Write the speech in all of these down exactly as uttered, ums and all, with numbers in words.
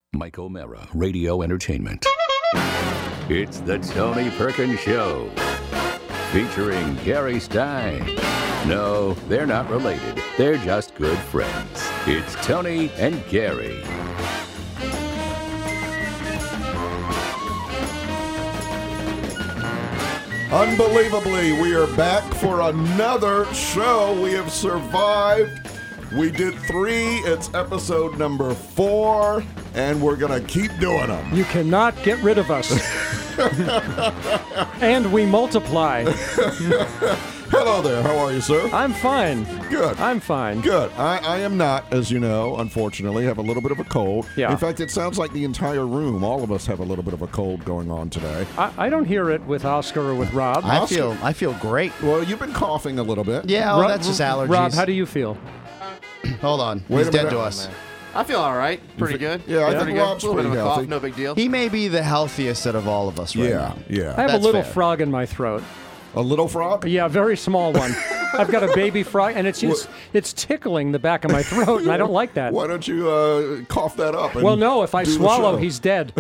Mike O'Mara, Radio Entertainment. It's the Tony Perkins Show, featuring Gary Stein. No, they're not related. They're just good friends. It's Tony and Gary. Unbelievably, we are back for another show. We have survived. We did three. It's episode number four, and we're going to keep doing them. You cannot get rid of us. And we multiply. Hello there. How are you, sir? I'm fine. Good. I'm fine. Good. I, I am not, as you know, unfortunately, have a little bit of a cold. Yeah. In fact, it sounds like the entire room, all of us have a little bit of a cold going on today. I, I don't hear it with Oscar or with Rob. I Oscar. feel I feel great. Well, you've been coughing a little bit. Yeah, oh, Rob- that's just allergies. Rob, how do you feel? Hold on. Wait He's a dead minute. to us. I feel all right. Pretty good. Yeah, I Pretty think good. Rob's a little bit of pretty a healthy. cough, no big deal. He may be the healthiest out of all of us right Yeah, now. yeah. I have That's a little fair. frog in my throat. A little frog? Yeah, a very small one. I've got a baby frog, and it's it's, it's tickling the back of my throat, and I don't like that. Why don't you uh, cough that up? And Well, no, if I do the swallow, show? he's dead.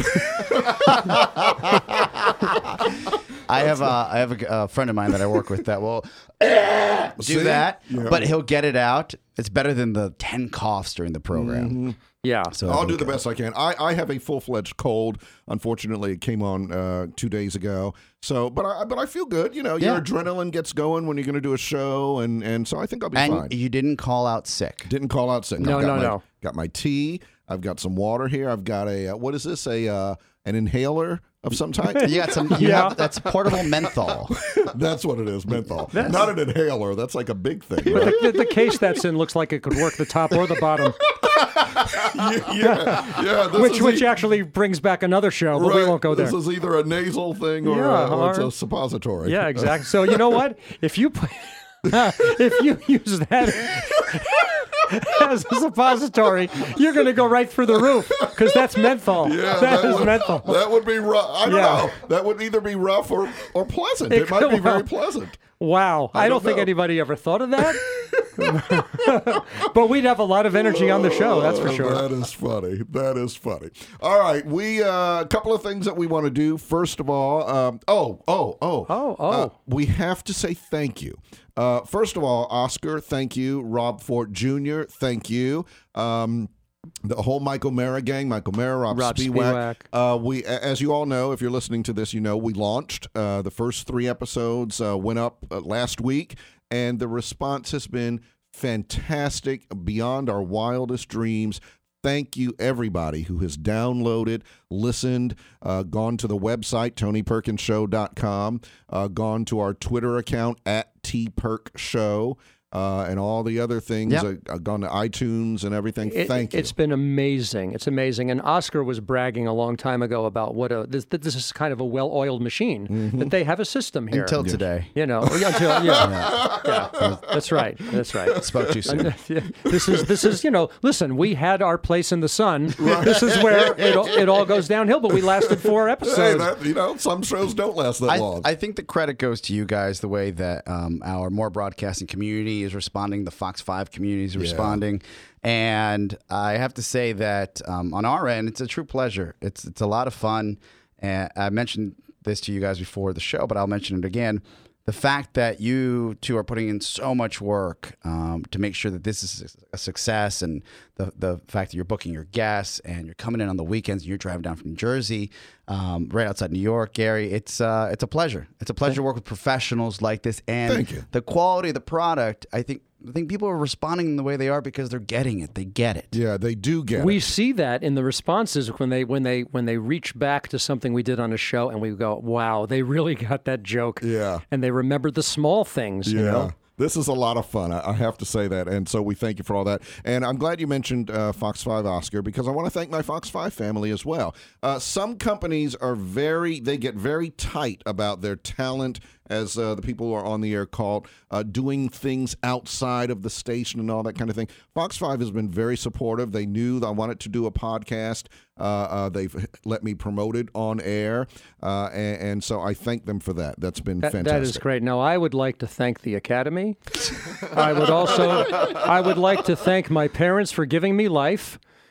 I have a, I have a, a friend of mine that I work with that will do See? that, Yeah. but he'll get it out. It's better than the ten coughs during the program. Mm-hmm. Yeah. So I'll do the best I can. I, I have a full-fledged cold. Unfortunately, it came on uh, two days ago. So, but I but I feel good. You know, your Yeah. adrenaline gets going when you're going to do a show, and, and so I think I'll be And fine. you didn't call out sick. Didn't call out sick. No, I've got no, my, no. Got my tea. I've got some water here. I've got a uh, what is this? A uh, an inhaler of some type. You got some. You Yeah. have, that's portable menthol. That's what it is. Menthol, not an inhaler. That's like a big thing. But Right? the, the, the case that's in looks like it could work the top or the bottom, yeah, yeah, yeah. This which is which e- actually brings back another show, but we right. won't go there. This is either a nasal thing or, Yeah, uh, or it's or- a suppository. Yeah, exactly. So you know what? If you put, if you use that as a suppository, you're going to go right through the roof because that's menthol. Yeah, that is would, menthol. That would be rough. I don't Yeah. know. That would either be rough or, or pleasant. It, It might could- be very well, pleasant. Wow, I, I don't, don't think know. anybody ever thought of that. But we'd have a lot of energy on the show, that's for Oh, sure. That is funny. That is funny. All right, we uh, a couple of things that we want to do. First of all, um, oh, oh, oh, Oh, oh. Uh, we have to say thank you. Uh, first of all, Oscar, thank you. Rob Fort Junior, thank you. Um, The whole Mike O'Mara gang, Mike O'Mara, Rob, Rob Spiewak. Spiewak. Uh, we, a- as you all know, if you're listening to this, you know we launched. Uh, the first three episodes uh, went up uh, last week, and the response has been fantastic, beyond our wildest dreams. Thank you, everybody who has downloaded, listened, uh, gone to the website, tony perkins show dot com, uh, gone to our Twitter account, at T Perk Show. Uh, and all the other things, Yep. uh, uh, gone to iTunes and everything. It, Thank you. It's been amazing. It's amazing. And Oscar was bragging a long time ago about what a this, this is kind of a well-oiled machine, Mm-hmm. that they have a system here. Until today. you know, until yeah, yeah, that's right, that's right. Spoke too soon. And, uh, this is this is you know. Listen, we had our place in the sun. This is where it all- it all goes downhill. But we lasted four Hey, episodes. that, you know, some shows don't last that I, long. I think the credit goes to you guys, the way that um, our More Broadcasting community is responding, the Fox five community is responding. And I have to say that um, on our end, it's a true pleasure. It's it's a lot of fun. And I mentioned this to you guys before the show, but I'll mention it again. The fact that you two are putting in so much work um, to make sure that this is a success, and the the fact that you're booking your guests and you're coming in on the weekends and you're driving down from Jersey, um, right outside New York, Gary, it's uh, it's a pleasure. It's a pleasure to work with professionals like this, and Thank you. the quality of the product. I think I think people are responding the way they are because they're getting it. They get it. yeah, they do get We it. see that in the responses when they when they when they reach back to something we did on a show, and we go, "Wow, they really got that joke." Yeah. and they remembered the small things. Yeah. You know? This is a lot of fun. I, I have to say that. And so we thank you for all that. And I'm glad you mentioned uh, Fox five, Oscar, because I want to thank my Fox five family as well. Uh, some companies are very, they get very tight about their talent, as uh, the people who are on the air call, uh, doing things outside of the station and all that kind of thing. Fox five has been very supportive. They knew that I wanted to do a podcast. Uh, uh, they've let me promote it on air. Uh, and, and so I thank them for that. That's been That, fantastic. that is great. Now, I would like to thank the Academy. I would also, I would like to thank my parents for giving me life.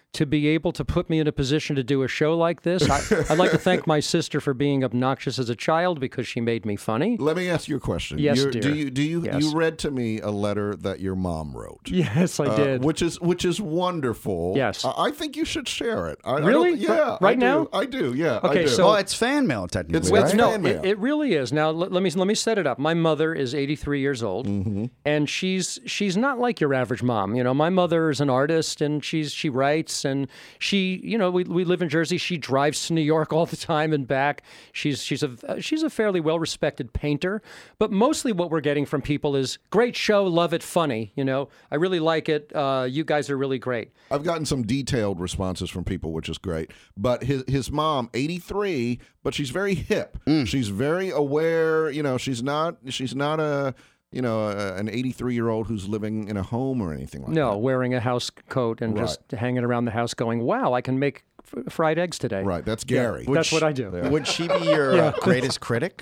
to be able to put me in a position to do a show like this. I, I'd like to thank my sister for being obnoxious as a child because she made me funny. Let me ask you a question. Yes, You're, dear. Do you do you Yes. you read to me a letter that your mom wrote? Yes, I Uh, did. which is which is wonderful. Yes. I, I think you should share it. I, I Really? don't- yeah. Right I do. now? I do. Yeah. Okay, I do. so- Well, it's fan mail technically. It's- right? it's no, fan mail. it, it really is. Now let, let me let me set it up. My mother is eighty-three years old, Mm-hmm. and she's she's not like your average mom. You know, my mother is an artist, and she's she writes, and she, you know, we we live in Jersey. She drives to New York all the time and back. She's she's a she's a fairly well respected painter, but mostly what we're getting from people is great show, love it, funny. You know, I really like it. Uh, you guys are really great. I've gotten some detailed responses from people, which is great. But his his mom, eighty-three, but she's very hip. Mm. She's very aware. You know, she's not she's not a you know a, an eighty-three year old who's living in a home or anything like No, that. wearing a house coat and just hanging around the house, going, "Wow, I can make f- fried eggs today." Right. That's Gary. That's what I do. Would she be your Yeah. uh, greatest critic?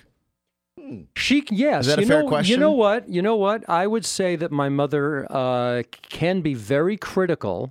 She, yes. Is that a you fair know, question? You know what? You know what? I would say that my mother uh, can be very critical,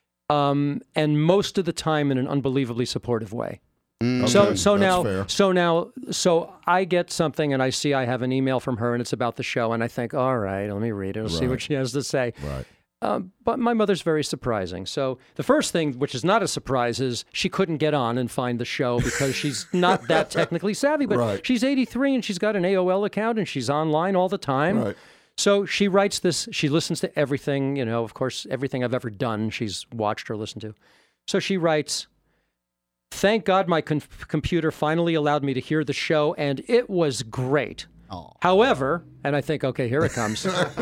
um, and most of the time in an unbelievably supportive way. Okay, So, so that's now, fair. so now, so I get something, and I see I have an email from her, and it's about the show, and I think, all right, let me read it. I'll see Right. what she has to say. Right. Um, but my mother's very surprising. So the first thing, which is not a surprise, is she couldn't get on and find the show because she's not that technically savvy. But Right. she's eighty-three and she's got an A O L account and she's online all the time. Right. So she writes this. She listens to everything. You know, of course, everything I've ever done, she's watched or listened to. So she writes, "Thank God my com- computer finally allowed me to hear the show, and it was great. However," and I think, okay, here it comes.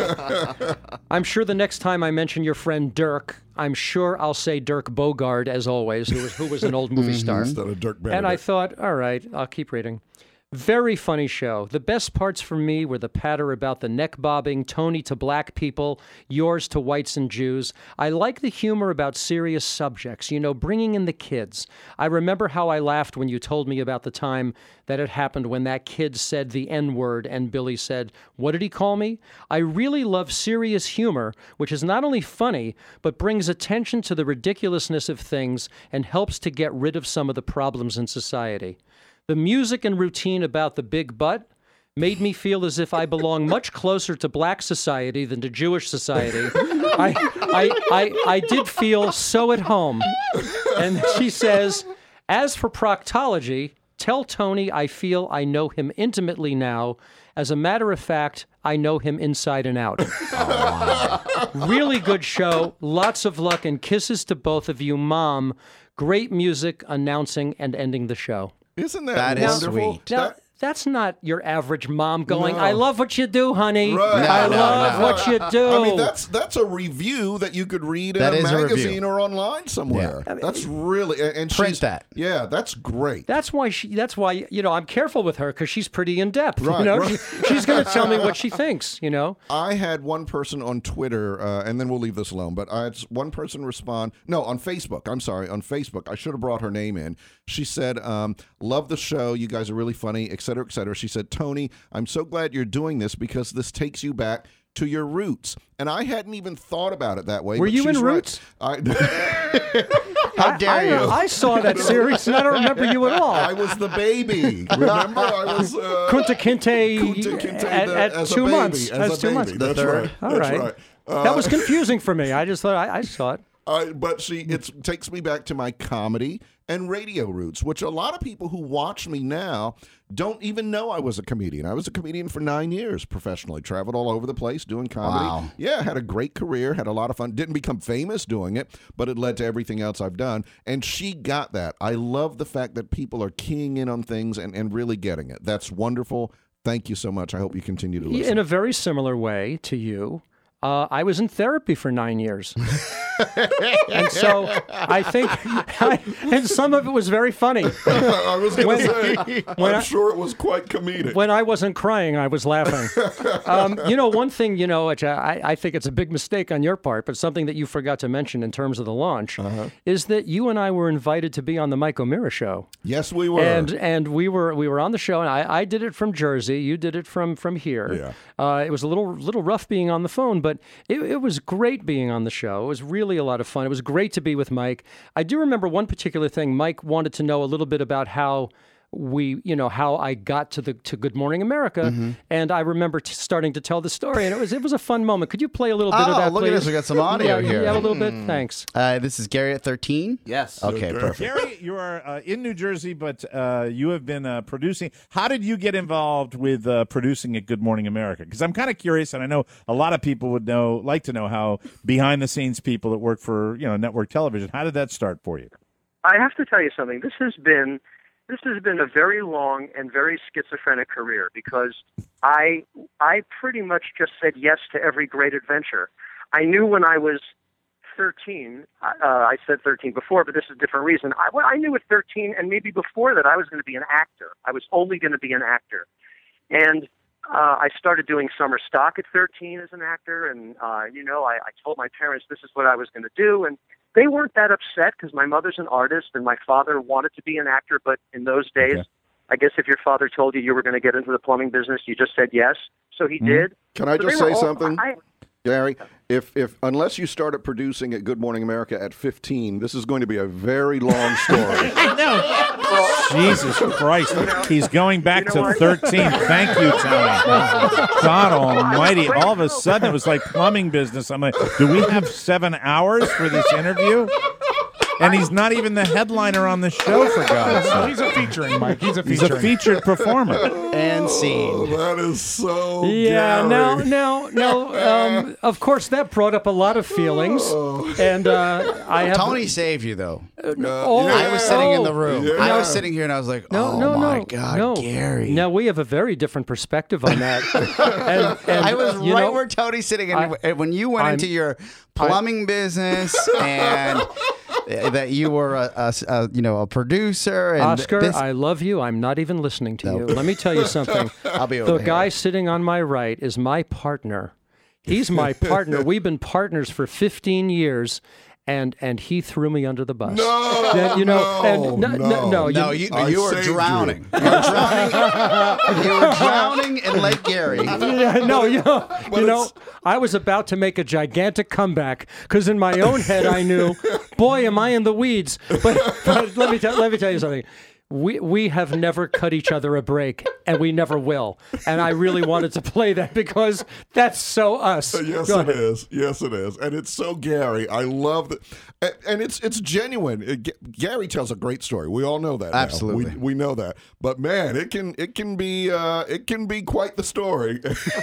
"I'm sure the next time I mention your friend Dirk, I'm sure I'll say Dirk Bogarde, as always, who was, who was an old movie star." Instead of Dirk Benedict. And I thought, all right, I'll keep reading. "Very funny show. The best parts for me were the patter about the neck bobbing, Tony to black people, yours to whites and Jews. I like the humor about serious subjects, you know, bringing in the kids. I remember how I laughed when you told me about the time that it happened when that kid said the N-word and Billy said, 'What did he call me?' I really love serious humor, which is not only funny, but brings attention to the ridiculousness of things and helps to get rid of some of the problems in society. The music and routine about the big butt made me feel as if I belong much closer to black society than to Jewish society. I, I, I, I did feel so at home." And she says, "As for proctology, tell Tony I feel I know him intimately now. As a matter of fact, I know him inside and out." Really good show. Lots of luck and kisses to both of you, Mom. Great music, announcing and ending the show. Isn't that, That is wonderful? sweet. Now, That- that's not your average mom going, No. "I love what you do, honey. Right. I No, love no. what you do." I mean, that's that's a review that you could read in That a is a review. magazine or online somewhere. That's really and and Print she's- that. Yeah, that's great. That's why she. That's why you know I'm careful with her because she's pretty in depth. Right, you know, right. She- she's going to tell me what she thinks. You know, I had one person on Twitter, uh, and then we'll leave this alone. But I had one person respond. No, on Facebook. I'm sorry, on Facebook. I should have brought her name in. She said, um, "Love the show. You guys are really funny, et cetera, et cetera." She said, "Tony, I'm so glad you're doing this because this takes you back to your roots." And I hadn't even thought about it that way. Were but you she's in right. Roots? I, How dare I, you? I, I saw that series and I don't remember you at all. I was the baby. Remember, I was uh, Kunta Kinte, Kunta Kinte at, the- at as a two baby, months. as As a two baby. months. That's third. right. All That's right. right. Uh, That was confusing for me. I just thought I, I saw it. Uh, but she, it takes me back to my comedy and radio roots, which a lot of people who watch me now don't even know I was a comedian. I was a comedian for nine years professionally, traveled all over the place doing comedy. Wow. Yeah, had a great career, had a lot of fun. Didn't become famous doing it, but it led to everything else I've done. And she got that. I love the fact that people are keying in on things and, and really getting it. That's wonderful. Thank you so much. I hope you continue to listen. In a very similar way to you, uh, I was in therapy for nine years. And so I think, I, and some of it was very funny. I was going to say, when I'm I- sure it was quite comedic. When I wasn't crying, I was laughing. Um, you know, one thing, you know, which I, I think it's a big mistake on your part, but something that you forgot to mention in terms of the launch, Uh-huh. is that you and I were invited to be on the Mike O'Meara show. Yes, we were. And and we were we were on the show, and I, I did it from Jersey. You did it from from here. Yeah. Uh, it was a little little rough being on the phone, but it, it was great being on the show. It was really a lot of fun. It was great to be with Mike. I do remember one particular thing. Mike wanted to know a little bit about how we, you know, how I got to the to Good Morning America, mm-hmm. and I remember t- starting to tell the story, and it was it was a fun moment. Could you play a little bit oh, of that, look please? at this. We got some audio yeah, here. Yeah, a little bit. Thanks. Uh, this is Gary at thirteen? Yes. Okay, perfect. Gary, you are uh, in New Jersey, but uh, you have been uh, producing. How did you get involved with uh, producing at Good Morning America? Because I'm kind of curious, and I know a lot of people would know, like to know how behind-the-scenes people that work for, you know, network television, how did that start for you? I have to tell you something. This has been this has been a very long and very schizophrenic career because I I pretty much just said yes to every great adventure. I knew when I was thirteen, uh, I said thirteen before, but this is a different reason. I, well, I knew at thirteen and maybe before that I was going to be an actor. I was only going to be an actor. And uh, I started doing summer stock at thirteen as an actor, and, uh, you know, I, I told my parents this is what I was going to do, and they weren't that upset because my mother's an artist and my father wanted to be an actor, but in those days, okay. I guess if your father told you you were going to get into the plumbing business, you just said yes. So he mm-hmm. did. Can I so just say all, something? I, Gary, if if unless you started producing at Good Morning America at fifteen, this is going to be a very long story. I know. Jesus Christ. You know, He's going back you know to what? thirteen. Thank you, Tony. God almighty. All of a sudden, it was like plumbing business. I'm like, do we have seven hours for this interview? And he's not even the headliner on the show, for God's sake. He's a featuring, Mike. He's a He's featuring. a featured performer. And scene. Oh, that is so Yeah, Gary. no, no, no. Um, of course, that brought up a lot of feelings, and uh, I have Tony saved you, though. Oh, yeah. I was sitting in the oh. room. Yeah. I was sitting here, and I was like, No, oh, no, my no, God, no. Gary. Now we have a very different perspective on that. and, and, I was you right know, where Tony's sitting. And I- when you went I'm- into your plumbing business and that you were a, a, a you know a producer. And Oscar, this, I love you. I'm not even listening to No. you. Let me tell you something. I'll be over The here. guy sitting on my right is my partner. He's my partner. We've been partners for fifteen years. And and he threw me under the bus. No, That, you know, no, and no, no, no, No, you- you, I you were saved you. drowning. You. were drowning. You were drowning in Lake Gary. Yeah, no, you know, But you know, it's- I was about to make a gigantic comeback because in my own head I knew, boy, am I in the weeds. But, but let me tell, let me tell you something. We we have never cut each other a break, and we never will. And I really wanted to play that because that's so us. Yes, Go it ahead. is. Yes, it is, and it's so Gary. I love that, and, and it's it's genuine. It, G- Gary tells a great story. We all know that. now. Absolutely. we, we know that. But man, it can it can be uh, it can be quite the story.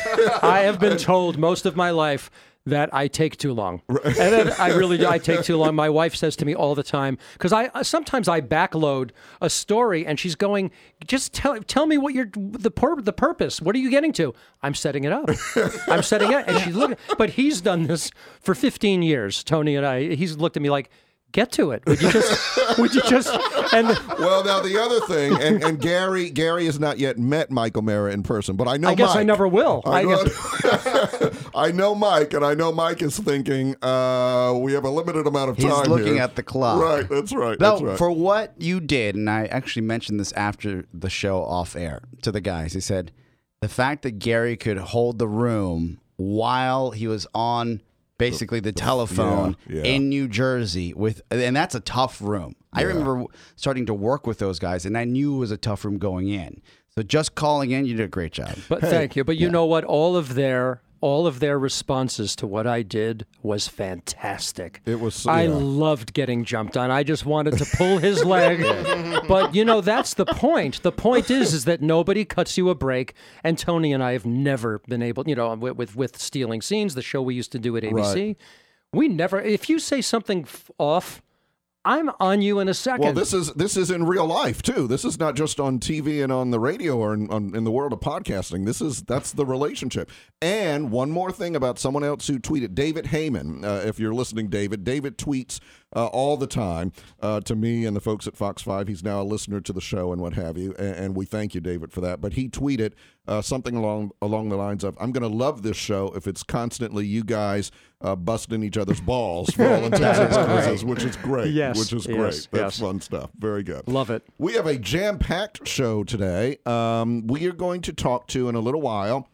I have been told most of my life that I take too long, and then I really do. I take too long. My wife says to me all the time because I uh, sometimes I backload a story, and she's going, "Just tell tell me what you're the pur- the purpose. What are you getting to?" I'm setting it up. I'm setting it, and she's looking. But he's done this for fifteen years. Tony and I. He's looked at me like, "Get to it. Would you just? Would you just?" And Well, now the other thing, and, and Gary Gary has not yet met Mike O'Mara in person, but I know I guess I Mike. never will. I I know, guess- I know Mike, and I know Mike is thinking uh, we have a limited amount of He's time. looking here. at the clock. Right, that's right. No, That's right. for what you did, and I actually mentioned this after the show off air to the guys. He said the fact that Gary could hold the room while he was on basically the telephone yeah, yeah. in New Jersey with, and that's a tough room. I remember starting to work with those guys, and I knew it was a tough room going in. So just calling in, you did a great job. But thank you. But you know what? All of their all of their responses to what I did was fantastic. It was. I yeah. loved getting jumped on. I just wanted to pull his leg. But you know, that's the point. The point is is that nobody cuts you a break. And Tony and I have never been able, you know, with with, with Stealing Scenes, the show we used to do at A B C. Right. We never if you say something f- off, I'm on you in a second. Well, this is this is in real life too. This is not just on T V and on the radio or in, on, in the world of podcasting. This is that's the relationship. And one more thing about someone else who tweeted, David Heyman. Uh, if you're listening, David, David tweets uh, all the time uh, to me and the folks at Fox Five. He's now a listener to the show and what have you, and, and we thank you, David, for that. But he tweeted uh, something along along the lines of, "I'm going to love this show if it's constantly you guys uh, busting each other's balls for all intents and purposes," which is great. Yes, which is yes, great. That's yes. fun stuff. Very good. Love it. We have a jam-packed show today. Um, we are going to talk to, in a little while,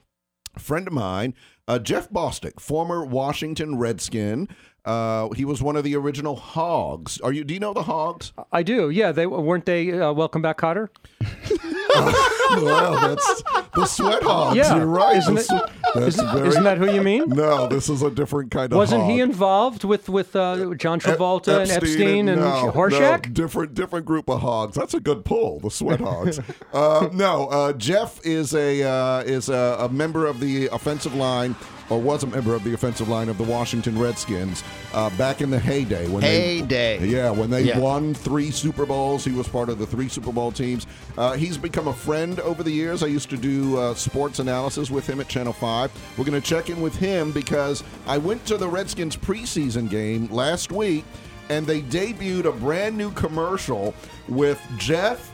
a friend of mine, uh, Jeff Bostic, former Washington Redskin. Uh, he was one of the original Hogs. Are you? Do you know the Hogs? I do. Yeah, they weren't they. Uh, Welcome Back, Kotter. Well, that's the Sweat Hogs. Yeah. You're right. Isn't That's- it- that's Isn't, very- isn't that who you mean? No, this is a different kind of Wasn't hog. he involved with with uh, John Travolta and Epstein and no, Horshack? No, different, different group of hogs. That's a good pull. The Sweat Hogs. uh, no, uh, Jeff is a uh, is a, a member of the offensive line, or was a member of the offensive line of the Washington Redskins uh, back in the heyday. When Heyday. They, yeah, when they Yeah. won three Super Bowls. He was part of the three Super Bowl teams. Uh, he's become a friend over the years. I used to do uh, sports analysis with him at Channel five. We're going to check in with him because I went to the Redskins preseason game last week, and they debuted a brand new commercial with Jeff,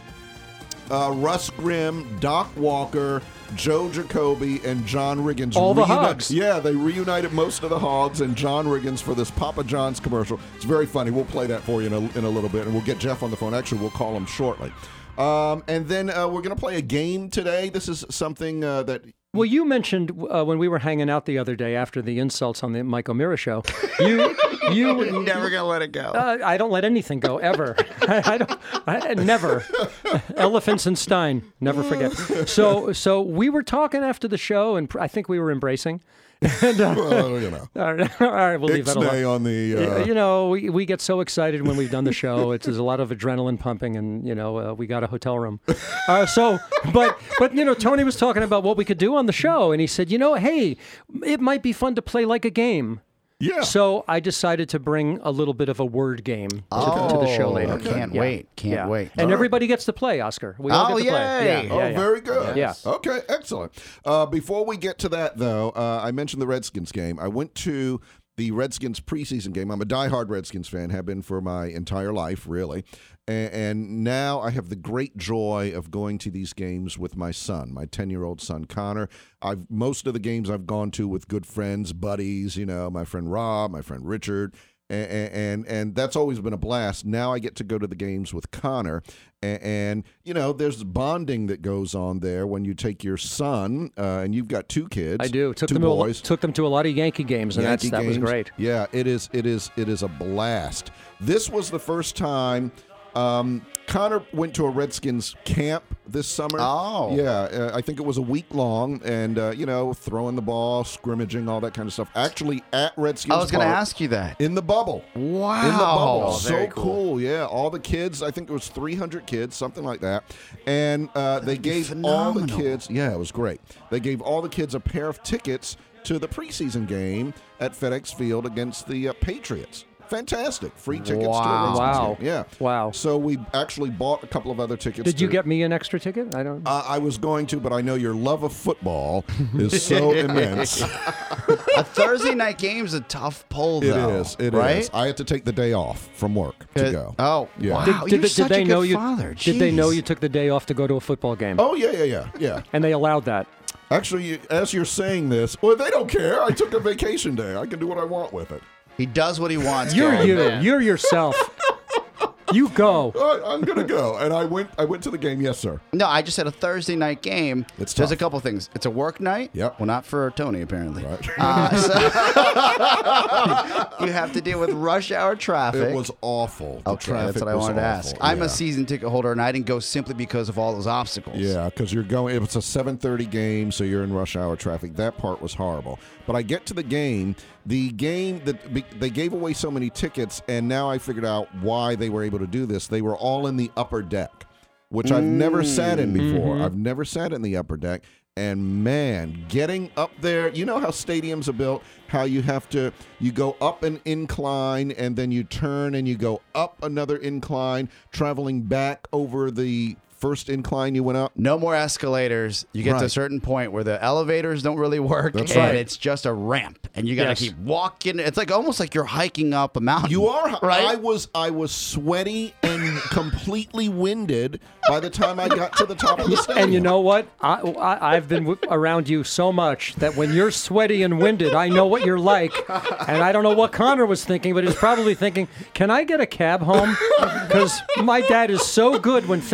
uh, Russ Grimm, Doc Walker, Joe Jacoby, and John Riggins. All the Reuni- Hogs. Yeah, they reunited most of the Hogs and John Riggins for this Papa John's commercial. It's very funny. We'll play that for you in a, in a little bit, and we'll get Jeff on the phone. Actually, we'll call him shortly. Um, and then uh, we're going to play a game today. This is something uh, that... Well, you mentioned uh, when we were hanging out the other day after the insults on the Mike O'Meara show, you you Never gonna let it go. Uh, I don't let anything go ever. I, I don't. I, never. Elephants and Stein. Never forget. So so we were talking after the show, and pr- I think we were embracing. And, uh, Well, you know. all right, all right, we'll leave that Ixnay alone. on the... Uh, you know, we, we get so excited when we've done the show. It's there's a lot of adrenaline pumping, and you know, uh, we got a hotel room. Uh, so, but but you know, Tony was talking about what we could do on the show, and he said, you know, hey, it might be fun to play like a game. yeah. So I decided to bring a little bit of a word game to, to the show later. Oh, Can't Yeah. wait. Can't Yeah. wait. And everybody gets to play, Oscar. We all Oh, get to play. yay. Yeah, Oh, yeah, yeah. very good. Yeah. Okay, excellent. Uh, before we get to that, though, uh, I mentioned the Redskins game. I went to the Redskins preseason game. I'm a diehard Redskins fan, have been for my entire life, really. And, and now I have the great joy of going to these games with my son, my ten-year-old son, Connor. I've most of the games I've gone to with good friends, buddies, you know, my friend Rob, my friend Richard. And, and and that's always been a blast. Now I get to go to the games with Connor, and, and you know there's bonding that goes on there when you take your son, uh, and you've got two kids. I do. Took two them boys. To a, took them to a lot of Yankee games, and Yankee that's, that was games. great. Yeah, it is. It is. It is a blast. This was the first time. Um, Connor went to a Redskins camp this summer. Oh. Yeah, uh, I think it was a week long, and, uh, you know, throwing the ball, scrimmaging, all that kind of stuff. Actually, at Redskins I was going to Park, ask you that. in the bubble. Wow. In the bubble. Oh, So very cool. cool. Yeah. All the kids, I think it was three hundred kids, something like that. And uh, they be gave all the phenomenal. kids, yeah, it was great. They gave all the kids a pair of tickets to the preseason game at FedEx Field against the uh, Patriots. Fantastic. Free tickets to a Wow. Redskins Wow. game. Yeah. Wow. So we actually bought a couple of other tickets. Did you to- get me an extra ticket? I don't. Uh, I was going to, but I know your love of football is so immense. A Thursday night game's a tough pull, It though. is. It is. right? I had to take the day off from work to Uh, go. Oh, Yeah. wow. Did, You're did, did such they a know good you? father. Did they know Jeez. you took the day off to go to a football game? Oh, yeah, yeah, yeah, yeah. And they allowed that. Actually, you- as you're saying this, well, they don't care. I took a vacation day. I can do what I want with it. He does what he wants. You're Gary. you. You're yourself. You go. All right, I'm gonna go, and I went. I went to the game. Yes, sir. No, I just had a Thursday night game. It's There's tough. a couple things. It's a work night. Yep. Well, not for Tony, apparently. Right. Uh, so you have to deal with rush hour traffic. It was awful. The Okay, traffic that's what I was wanted to awful. ask. I'm Yeah. a season ticket holder, and I didn't go simply because of all those obstacles. Yeah, because you're going. It's a seven thirty game, so you're in rush hour traffic. That part was horrible. But I get to the game. The game that be- they gave away so many tickets, and now I figured out why they were able to do this. They were all in the upper deck, which I've never sat in before. I've never sat in the upper deck. And man, getting up there, you know how stadiums are built, how you have to, you go up an incline and then you turn and you go up another incline, traveling back over the first incline you went up. No more escalators. You get to a Right. certain point where the elevators don't really work, That's and right. it's just a ramp, and you got to Yes. keep walking. It's like almost like you're hiking up a mountain. You are right. I was I was sweaty and completely winded by the time I got to the top of the stadium. And you know what? I, I, I've been w- around you so much that when you're sweaty and winded, I know what you're like. And I don't know what Connor was thinking, but he's probably thinking, can I get a cab home? Because my dad is so good when things are a little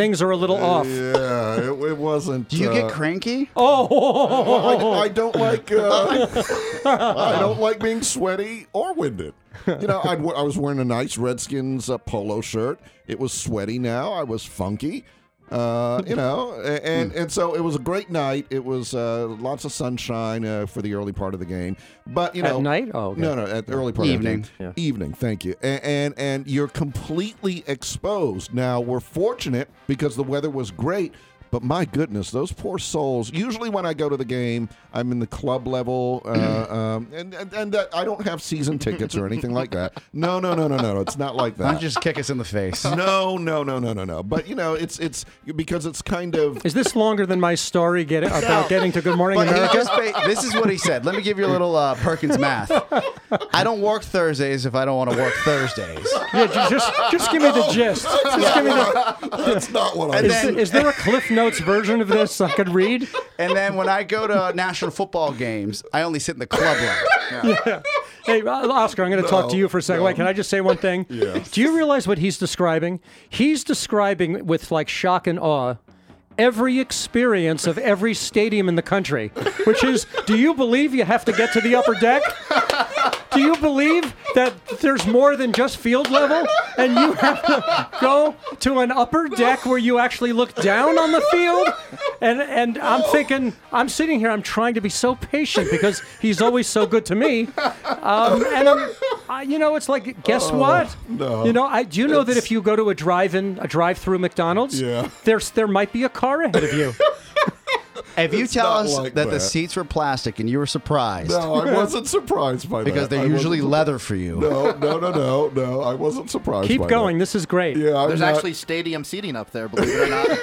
little off. Yeah, it, it wasn't. Do you uh, get cranky? Oh, I, I don't like. Uh, I don't like being sweaty or winded. You know, I'd, I was wearing a nice Redskins uh, polo shirt. It was sweaty now. I was funky. Uh, you know, and and so it was a great night. It was uh, lots of sunshine uh, for the early part of the game. But you know, At night? Oh, okay. no, no, at the early part Evening. of the game. Evening. Thank you. And, and and you're completely exposed. Now we're fortunate because the weather was great. But my goodness, those poor souls. Usually when I go to the game, I'm in the club level, uh, um, and and, and that I don't have season tickets or anything like that. No, no, no, no, no. It's not like Why don't that. you just kick us in the face? No, no, no, no, no, no. But you know, it's it's because it's kind of. is this longer than my story get, about getting to Good Morning But he America? just ba- this is what he said. Let me give you a little uh, Perkins math. I don't work Thursdays if I don't want to work Thursdays. Yeah, ju- just just give me the gist. Just give me the. That's not what I. And Is, then- is there a Cliff Notes version of this I could read? And then when I go to national football games, I only sit in the club level. Hey, Oscar, I'm going to talk to No, you for a second. no. Wait, can I just say one thing? Yes. Do you realize what he's describing? He's describing with like shock and awe every experience of every stadium in the country, which is, do you believe you have to get to the upper deck? Do you believe that there's more than just field level and you have to go to an upper deck where you actually look down on the field? And and I'm thinking, I'm sitting here, I'm trying to be so patient because he's always so good to me. Um, and I'm, I, you know, it's like, guess what? no. You know, I do you know that if you go to a drive-in, a drive-through McDonald's, Yeah. there's there might be a car ahead of you. If you It's tell not us like that, the that. seats were plastic and you were surprised No, I wasn't surprised by because that. they're I usually wasn't- leather for you. No, no, no, no, no. I wasn't surprised. Keep by going. That. This is great. Yeah, I'm There's not- actually stadium seating up there, believe it or not.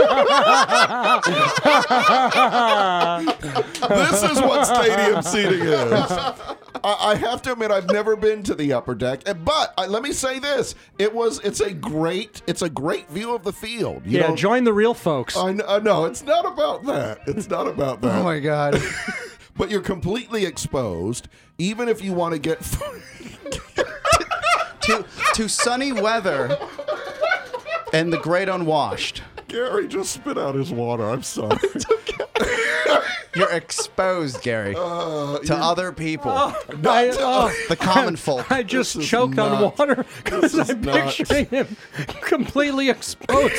This is what stadium seating is. I, I have to admit, I've never been to the upper deck, and- but I, let me say this: it was, it's a great, it's a great view of the field. You Yeah, know, join the real folks. I know, I know it's not about that. It's not about that. Oh my God. But you're completely exposed, even if you want to get. to, to sunny weather and the great unwashed. Gary just spit out his water. I'm sorry. You're exposed, Gary, Uh, to other people, I, oh, the common folk. I just This is choked on not- water because this is I'm not- picturing him completely exposed.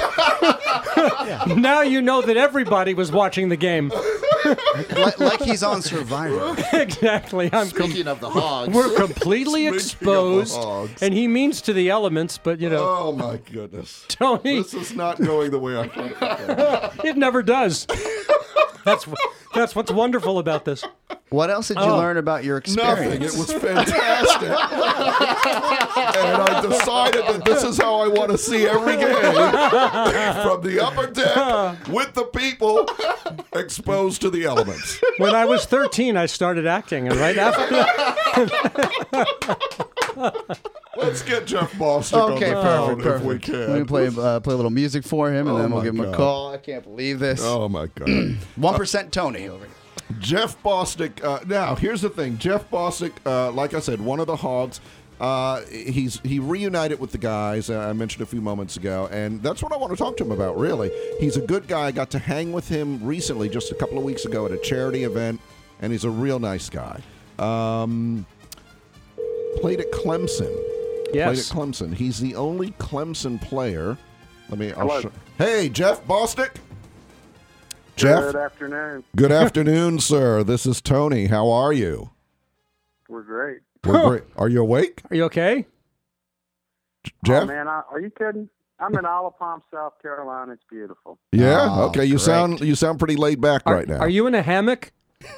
Now you know that everybody was watching the game. like, like he's on Survivor. Exactly. I'm com- Speaking of the hogs, we're completely Speaking of the exposed, hogs. and he means to the elements, but you know, Oh my goodness. Tony, This is not going the way I thought. it never does. That's wh- that's what's wonderful about this. What else did you Oh. learn about your experience? Nothing. It was fantastic. And I decided that this is how I want to see every game. From the upper deck with the people exposed to the elements. When I was thirteen, I started acting, and right after Let's get Jeff Bostic Okay, on the phone perfect, perfect. if we can. Let me play uh, play a little music for him, and Oh then we'll my give him a God. call. I can't believe this. Oh my God. One percent Tony over here. Jeff Bostic. Uh, now, here's the thing. Jeff Bostic, uh, like I said, one of the Hogs. Uh, he's he reunited with the guys uh, I mentioned a few moments ago, and that's what I want to talk to him about. Really, he's a good guy. I got to hang with him recently, just a couple of weeks ago, at a charity event, and he's a real nice guy. Um, played at Clemson. yes, Played at Clemson. He's the only Clemson player. Let me. I'll Hello. show, hey, Jeff Bostic. Jeff. Good afternoon. Good afternoon, sir. This is Tony. How are you? We're great. We're great. Are you awake, are you okay? Jeff? Oh, man, I, are you kidding? I'm in Olive Palm, South Carolina. It's beautiful. Yeah. Oh, okay. You great. sound you sound pretty laid back Are, right now. are you in a hammock?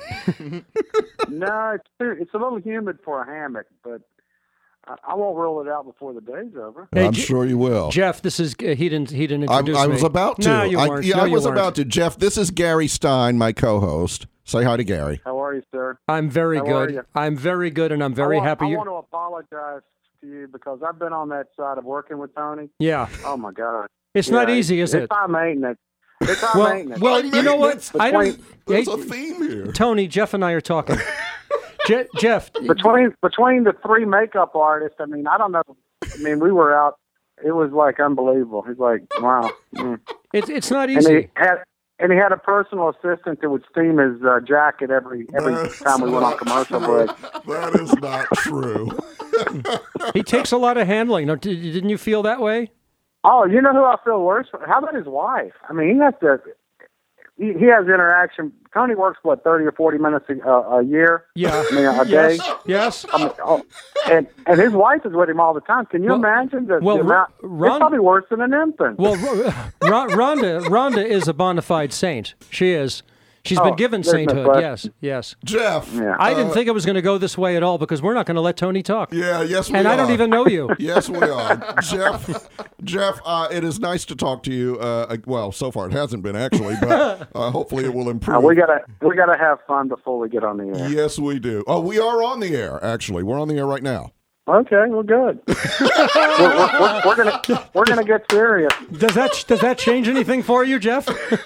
No, it's too, it's a little humid for a hammock, but I, I won't roll it out before the day's over. Hey, I'm Je- sure you will. Jeff, this is uh, he didn't he didn't I, introduce I was me. about to. No, you I, weren't. yeah, No, I you was weren't. about to. Jeff, this is Gary Stein, my co-host. Say hi to Gary. How are you, sir? I'm very How are good. you? I'm very good, and I'm very I want, happy. I you- want to apologize to you because I've been on that side of working with Tony. yeah, Oh, my God. it's Yeah, not easy, is it's it? high maintenance. It's high Well, maintenance. well, you know what? Between- I don't. There's Hey, a theme here. Tony, Jeff, and I are talking. Je- Jeff, between between the three makeup artists, I mean, I don't know. I mean, we were out it was like unbelievable. He's like, wow. Mm. It's it's not And easy. he had and he had a personal assistant that would steam his uh, jacket every every That's time we went on not commercial true. break. That is not true. He takes a lot of handling. No, did, didn't you feel that way? Oh, you know who I feel worse for? How about his wife? I mean, he has to. He, he has interaction. Tony works what thirty or forty minutes a, uh, a year. Yeah. I mean, a Yes. day. Yes. I mean, oh, and and his wife is with him all the time. Can you Well- imagine the, well, the amount? Ron- it's probably worse than an infant. Well, Ro- Rhonda Rhonda is a bona fide saint. She is. She's been Oh, given there's no sainthood. question. Yes. Yes. Jeff. Yeah. I didn't uh, think it was going to go this way at all because we're not going to let Tony talk. Yeah, yes, we And are. I don't even know you. Yes, we are. Jeff, Jeff, uh, it is nice to talk to you. Uh, well, so far it hasn't been actually, but uh, hopefully it will improve. Uh, we gotta we gotta have fun before we get on the air. Yes, we do. Oh, we are on the air, actually. We're on the air right now. Okay, well, good. we're, we're, we're, we're gonna we're gonna get serious. Does that does that change anything for you, Jeff?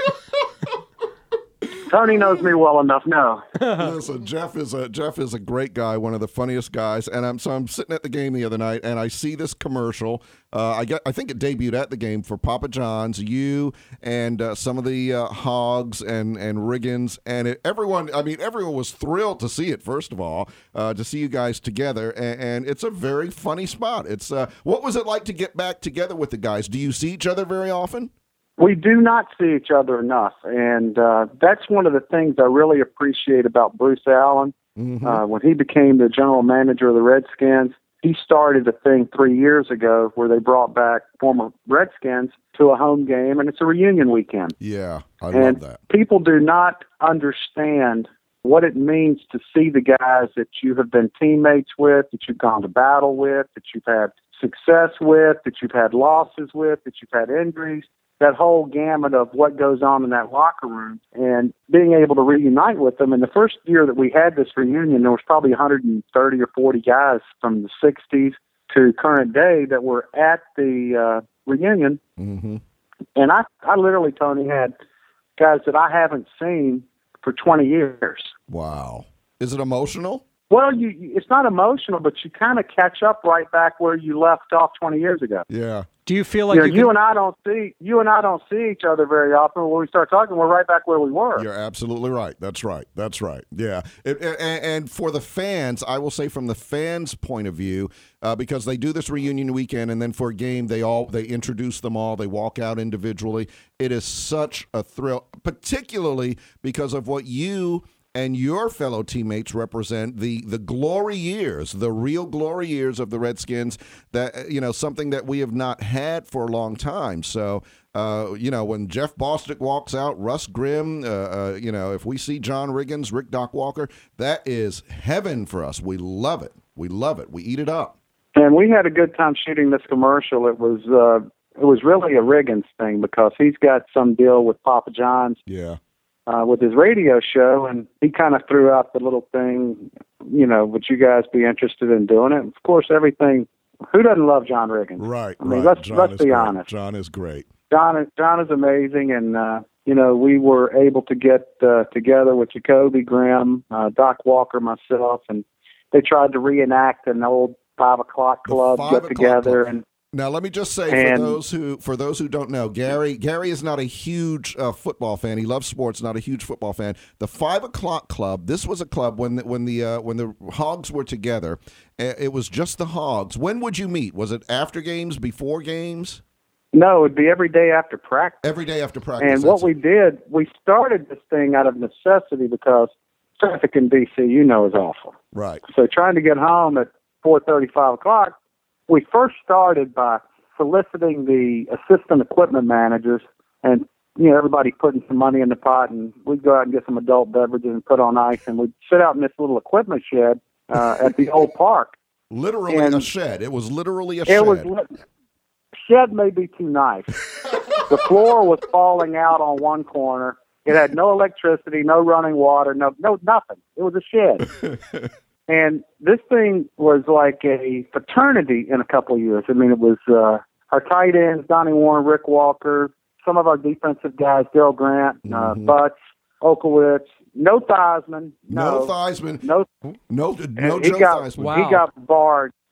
Tony knows me well enough. No. Listen, Jeff is a Jeff is a great guy, one of the funniest guys. And I'm so I'm sitting at the game the other night, and I see this commercial. Uh, I get I think it debuted at the game for Papa John's. You and uh, some of the uh, Hogs and and Riggins, and it, everyone. I mean, everyone was thrilled to see it. First of all, uh, to see you guys together, and, and it's a very funny spot. It's uh, what was it like to get back together with the guys? Do you see each other very often? We do not see each other enough, and uh, that's one of the things I really appreciate about Bruce Allen. Mm-hmm. Uh, when he became the general manager of the Redskins, he started a thing three years ago where they brought back former Redskins to a home game, and it's a reunion weekend. Yeah, I and love that. people do not understand what it means to see the guys that you have been teammates with, that you've gone to battle with, that you've had success with, that you've had losses with, that you've had injuries. That whole gamut of what goes on in that locker room and being able to reunite with them. And the first year that we had this reunion, there was probably one hundred thirty or forty guys from the sixties to current day that were at the uh, reunion. Mm-hmm. And I, I literally, Tony, had guys that I haven't seen for twenty years. Wow. Is it emotional? Well, you, it's not emotional, but you kind of catch up right back where you left off twenty years ago. Yeah. Do you feel like you, know, you, you can- and I don't see you and I don't see each other very often. When we start talking, we're right back where we were. You're absolutely right. That's right. That's right. Yeah. It, and, and for the fans, I will say from the fans' point of view, uh, because they do this reunion weekend, and then for a game, they all they introduce them all. They walk out individually. It is such a thrill, particularly because of what you and your fellow teammates represent, the the glory years, the real glory years of the Redskins, that, you know, something that we have not had for a long time. So, uh, you know, when Jeff Bostic walks out, Russ Grimm, uh, uh, you know, if we see John Riggins, Rick Doc Walker, that is heaven for us. We love it. We love it. We eat it up. And we had a good time shooting this commercial. It was uh, it was really a Riggins thing because he's got some deal with Papa John's. Yeah. Uh, with his radio show, and he kind of threw out the little thing, you know, would you guys be interested in doing it? Of course, everything. Who doesn't love John Riggins? Right. I mean, right. let's John let's is be great. honest. John is great. John is John is amazing, and uh, you know, we were able to get uh, together with Jacoby Grimm, uh, Doc Walker, myself, and they tried to reenact an old five o'clock The club five get o'clock together, club. and Now, let me just say And- for those who for those who don't know, Gary Gary is not a huge uh, football fan. He loves sports, not a huge football fan. The Five O'clock Club. This was a club when the, when the uh, when the Hogs were together. uh, It was just the Hogs. When would you meet? Was it after games, before games? no, it'd be every day after practice. Every day after practice. And what that's we it. did, we started this thing out of necessity because traffic in D C, you know, is awful. Right. So trying to get home at four thirty, five o'clock, we first started by soliciting the assistant equipment managers and, you know, everybody putting some money in the pot, and we'd go out and get some adult beverages and put on ice, and we'd sit out in this little equipment shed uh, at the old park. Literally And a shed. It was literally a It shed. was lit- shed may be too nice. The floor was falling out on one corner. It had no electricity, no running water, no no nothing. It was a shed. And this thing was like a fraternity in a couple of years. I mean, it was uh, our tight ends, Donnie Warren, Rick Walker, some of our defensive guys, Daryl Grant, uh, Mhm. Butts, Okowitz, no Theismann. no No, Theismann. no, No, no and he Joe got, Theismann. Wow. He got barred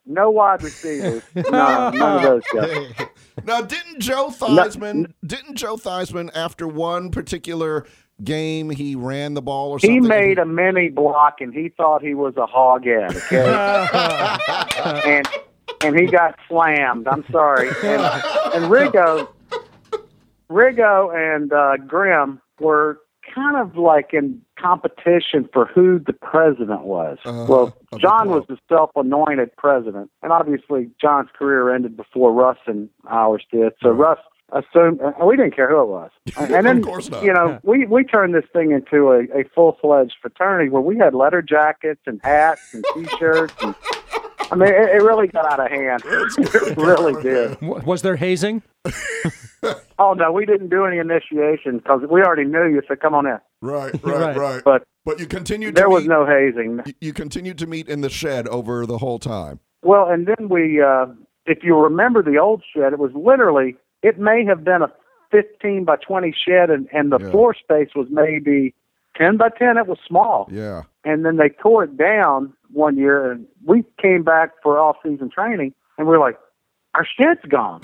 No wide receivers. No, none of those guys. Now, didn't Joe Theismann, didn't Joe Theismann, after one particular game, he ran the ball or He something? made a mini block, and he thought he was a hoghead, okay? and and he got slammed. I'm sorry. And, and Rigo, Rigo and uh, Grimm were kind of like in competition for who the president was. Uh-huh. Well, Of the John club. was the self-anointed president, and obviously John's career ended before Russ and ours did. So Right. Russ assumed, and we didn't care who it was. And then, Of course not. you know, we, we turned this thing into a, a full-fledged fraternity where we had leather jackets and hats and T-shirts. And, I mean, it, it really got out of hand. It really did. W- Was there hazing? Oh, no, we didn't do any initiation because we already knew you, so come on in. Right, right, Right. right. But But you continued. there to was meet, no hazing. You, you continued to meet in the shed over the whole time. Well, and then we, uh, if you remember the old shed, it was literally, it may have been a fifteen by twenty shed, and, and the Yeah. floor space was maybe ten by ten. It was small. Yeah. And then they tore it down one year, and we came back for off-season training, and we were like, our shed's gone.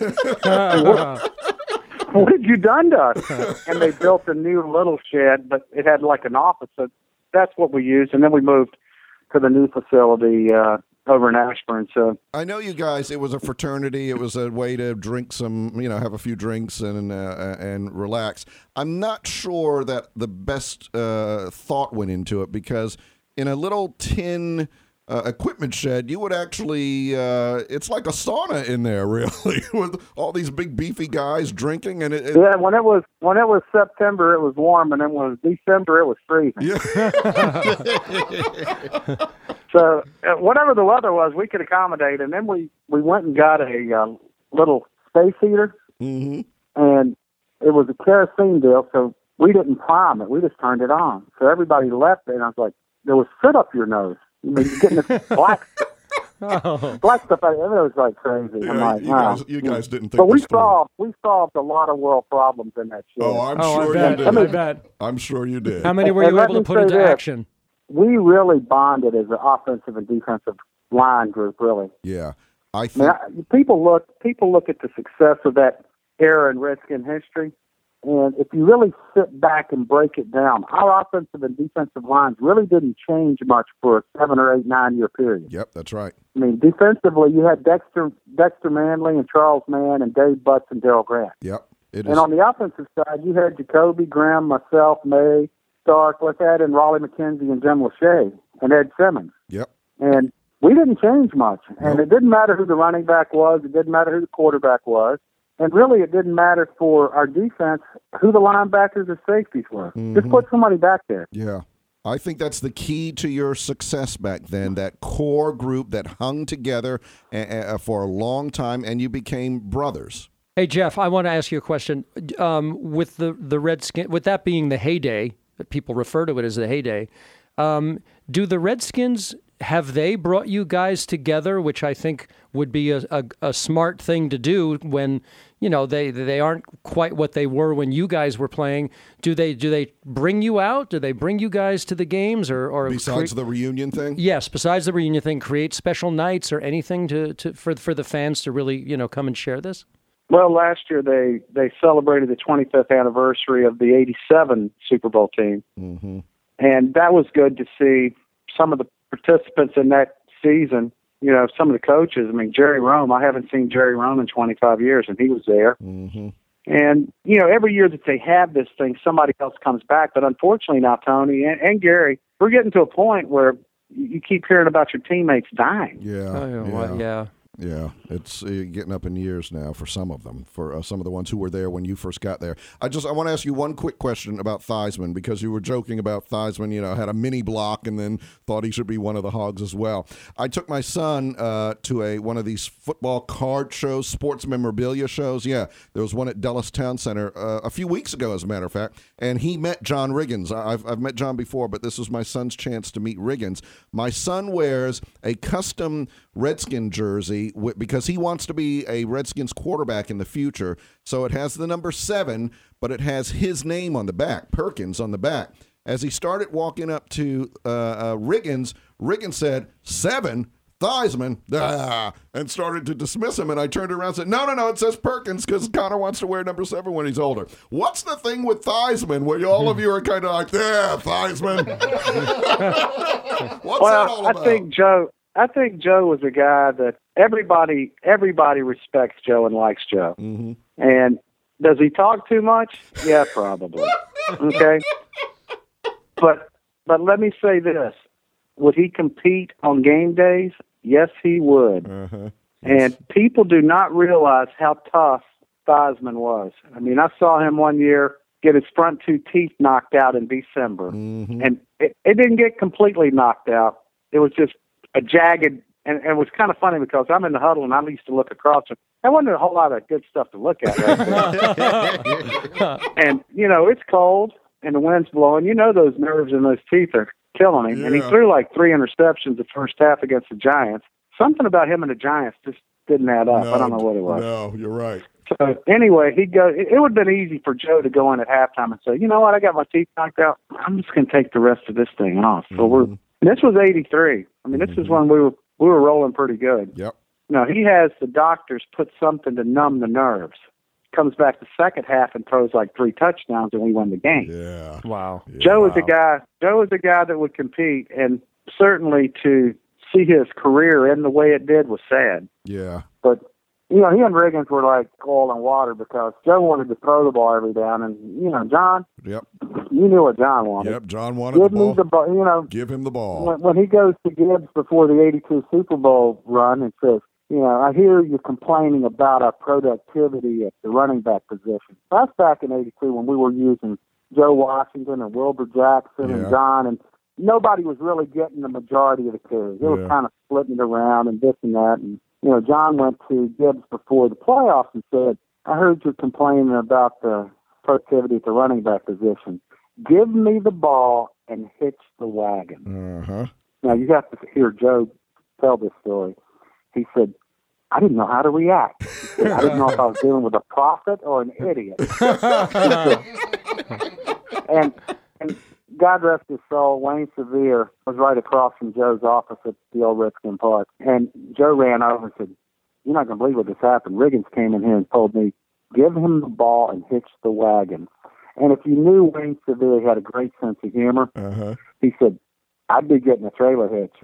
What have you done to us? And they built a new little shed, but it had like an office. So that's what we used. And then we moved to the new facility uh, over in Ashburn. So I know you guys. It was a fraternity. It was a way to drink some, you know, have a few drinks and uh, and relax. I'm not sure that the best uh, thought went into it, because in a little tin uh, equipment shed, you would actually, uh, it's like a sauna in there, really, with all these big beefy guys drinking. And it, it yeah, when it was when it was September, it was warm, and then when it was December, it was freezing. yeah. So uh, whatever the weather was, we could accommodate. And then we, we went and got a um, little space heater, hmm and it was a kerosene deal, so we didn't prime it. We just turned it on. So everybody left it, and I was like, there was soot up your nose. I mean, you're getting this black, Oh. black stuff out. It was like crazy. I'm Yeah, like, you wow. guys, you guys didn't think But we this through. solved, we solved a lot of world problems in that show. Oh, I'm Oh, sure I you bet. did. I bet. I'm sure you did. How many were And you let able to me put say into this. action? We really bonded as an offensive and defensive line group, really. Yeah, I I think. mean, I, people look people look at the success of that era in Redskin history, and if you really sit back and break it down, our offensive and defensive lines really didn't change much for a seven or eight, nine year period. Yep, that's right. I mean, defensively, you had Dexter Dexter Manley and Charles Mann and Dave Butts and Daryl Grant. Yep, it is. And on the offensive side, you had Jacoby, Graham, myself, May, Stark, let's add in Raleigh McKenzie and Jim Lachey and Ed Simmons. Yep. And we didn't change much. And Nope. it didn't matter who the running back was. It didn't matter who the quarterback was. And really, it didn't matter for our defense who the linebackers or safeties were. Just Mhm. put somebody back there. Yeah. I think that's the key to your success back then, that core group that hung together a- a- for a long time, and you became brothers. Hey Jeff, I want to ask you a question. Um, with the the Redskin, with that being the heyday, that people refer to it as the heyday, um, do the Redskins, have they brought you guys together, which I think would be a, a, a smart thing to do when, you know, they they aren't quite what they were when you guys were playing. Do they do they bring you out? Do they bring you guys to the games, or or Besides cre- the reunion thing? yes, besides the reunion thing, create special nights or anything to, to for for the fans to really, you know, come and share this? Well, last year they, they celebrated the twenty-fifth anniversary of the eighty-seven Super Bowl team. Mm-hmm. And that was good to see some of the participants in that season, you know, some of the coaches. I mean, Jerry Rome, I haven't seen Jerry Rome in twenty-five years, and he was there. Mm-hmm. And, you know, every year that they have this thing, somebody else comes back. But unfortunately now, Tony and, and Gary, we're getting to a point where you keep hearing about your teammates dying. Yeah. Oh, yeah, yeah. well, yeah. Yeah, it's uh, getting up in years now for some of them, for uh, some of the ones who were there when you first got there. I just I want to ask you one quick question about Theismann, because you were joking about Theismann, you know, had a mini block and then thought he should be one of the Hogs as well. I took my son uh, to a one of these football card shows, sports memorabilia shows. Yeah, there was one at Dulles Town Center uh, a few weeks ago, as a matter of fact, and he met John Riggins. I've, I've met John before, but this was my son's chance to meet Riggins. My son wears a custom Redskin jersey because he wants to be a Redskins quarterback in the future. So it has the number seven, but it has his name on the back, Perkins on the back. As he started walking up to uh, uh, Riggins, Riggins said, seven? Theismann, ah, and started to dismiss him. And I turned around and said, no, no, no, it says Perkins because Connor wants to wear number seven when he's older. What's the thing with Theismann where you, all of you are kind of like, yeah, Theismann? What's well, that all about? I think Joe. I think Joe was a guy that everybody everybody respects Joe and likes Joe. Mm-hmm. And does he talk too much? Yeah, probably. Okay. But but let me say this: would he compete on game days? Yes, he would. Uh-huh. And people do not realize how tough Theismann was. I mean, I saw him one year get his front two teeth knocked out in December, Mm-hmm. and it, it didn't get completely knocked out. It was just a jagged, and, and it was kind of funny because I'm in the huddle and I used to look across, and there wasn't a whole lot of good stuff to look at right there. And, you know, it's cold and the wind's blowing. You know those nerves in those teeth are killing him. Yeah. And he threw like three interceptions the first half against the Giants. Something about him and the Giants just didn't add up. No, I don't know what it was. No, you're right. So anyway, he'd go. It, it would have been easy for Joe to go in at halftime and say, "You know what? I got my teeth knocked out. I'm just going to take the rest of this thing off." So we're. And this was eighty-three. I mean, this is when we were we were rolling pretty good. Yep. No, he has the doctors put something to numb the nerves. Comes back the second half and throws like three touchdowns, and we win the game. Yeah. Wow. Yeah. Joe is a guy. Joe is a guy that would compete, and certainly to see his career end the way it did was sad. Yeah. But you know, he and Riggins were like oil and water because Joe wanted to throw the ball every down, and you know, John, Yep. you knew what John wanted. Yep. John wanted Give the me ball. the ball. You know, Give him the ball. when, when he goes to Gibbs before the eighty-two Super Bowl run and says, you know, I hear you complaining about our productivity at the running back position. That's back in eighty-two when we were using Joe Washington and Wilbur Jackson Yeah. and John, and nobody was really getting the majority of the carries. They Yeah. were kind of splitting it around and this and that. And, you know, John went to Gibbs before the playoffs and said, I heard you complaining about the productivity at the running back position. Give me the ball and hitch the wagon. Uh-huh. Now, you have to hear Joe tell this story. He said, I didn't know how to react. He said, I didn't know if I was dealing with a prophet or an idiot. and, and God rest his soul, Wayne Sevier was right across from Joe's office at the old Redskin Park. And Joe ran over and said, you're not going to believe what just happened. Riggins came in here and told me, give him the ball and hitch the wagon. And if you knew Wayne Sevier had a great sense of humor, Uh-huh. he said, I'd be getting a trailer hitch.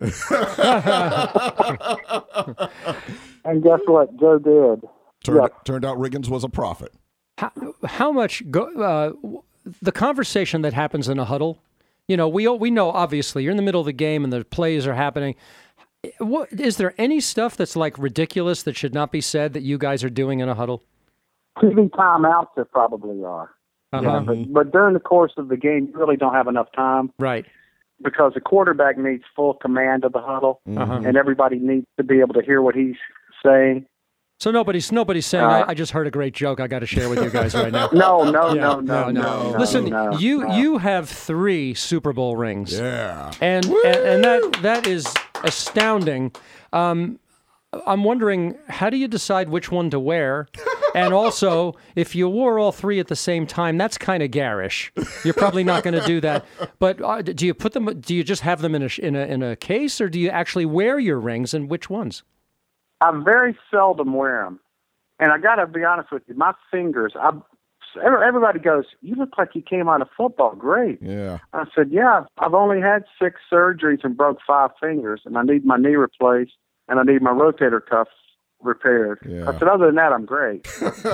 And guess what? Joe did. Turned, Yes. turned out Riggins was a prophet. How, how much go, uh, w- the conversation that happens in a huddle? You know, we we know obviously you're in the middle of the game and the plays are happening. What is there any stuff that's like ridiculous that should not be said that you guys are doing in a huddle? T V timeouts there probably are. Uh-huh. Yeah, but, but during the course of the game, you really don't have enough time Right. because the quarterback needs full command of the huddle, Uh-huh. and everybody needs to be able to hear what he's saying. So nobody's nobody's saying. Uh, I, I just heard a great joke. I got to share with you guys right now. No, no, Yeah, no, no, no, no. Listen, no, you no. you have three Super Bowl rings. Yeah. And, and and that that is astounding. Um, I'm wondering, how do you decide which one to wear? And also, if you wore all three at the same time, that's kind of garish. You're probably not going to do that. But uh, do you put them? Do you just have them in a in a in a case, or do you actually wear your rings? And which ones? I very seldom wear them. And I got to be honest with you, my fingers, I, everybody goes, you look like you came out of football. Great. Yeah. I said, yeah, I've only had six surgeries and broke five fingers, and I need my knee replaced, and I need my rotator cuffs repaired. Yeah. I said, other than that, I'm great.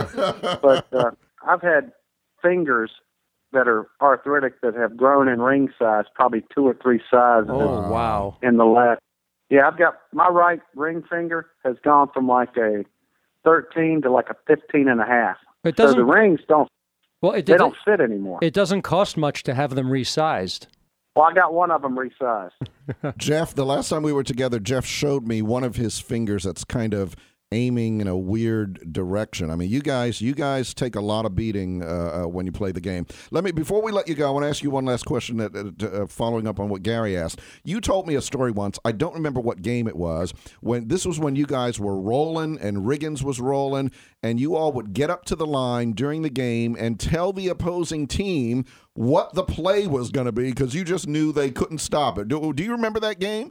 But uh, I've had fingers that are arthritic that have grown in ring size, probably two or three sizes Oh wow! in the last. Yeah, I've got my right ring finger has gone from like a thirteen to like a fifteen and a half. It So doesn't. the rings don't well, it they doesn't. don't fit anymore. It doesn't cost much to have them resized. Well, I got one of them resized. Jeff, the last time we were together, Jeff showed me one of his fingers that's kind of aiming in a weird direction. I mean, you guys, you guys take a lot of beating uh, uh, when you play the game. Let me, before we let you go, I want to ask you one last question. That, uh, uh, following up on what Gary asked, you told me a story once. I don't remember what game it was. When this was when you guys were rolling and Riggins was rolling, and you all would get up to the line during the game and tell the opposing team what the play was going to be because you just knew they couldn't stop it. Do, do you remember that game?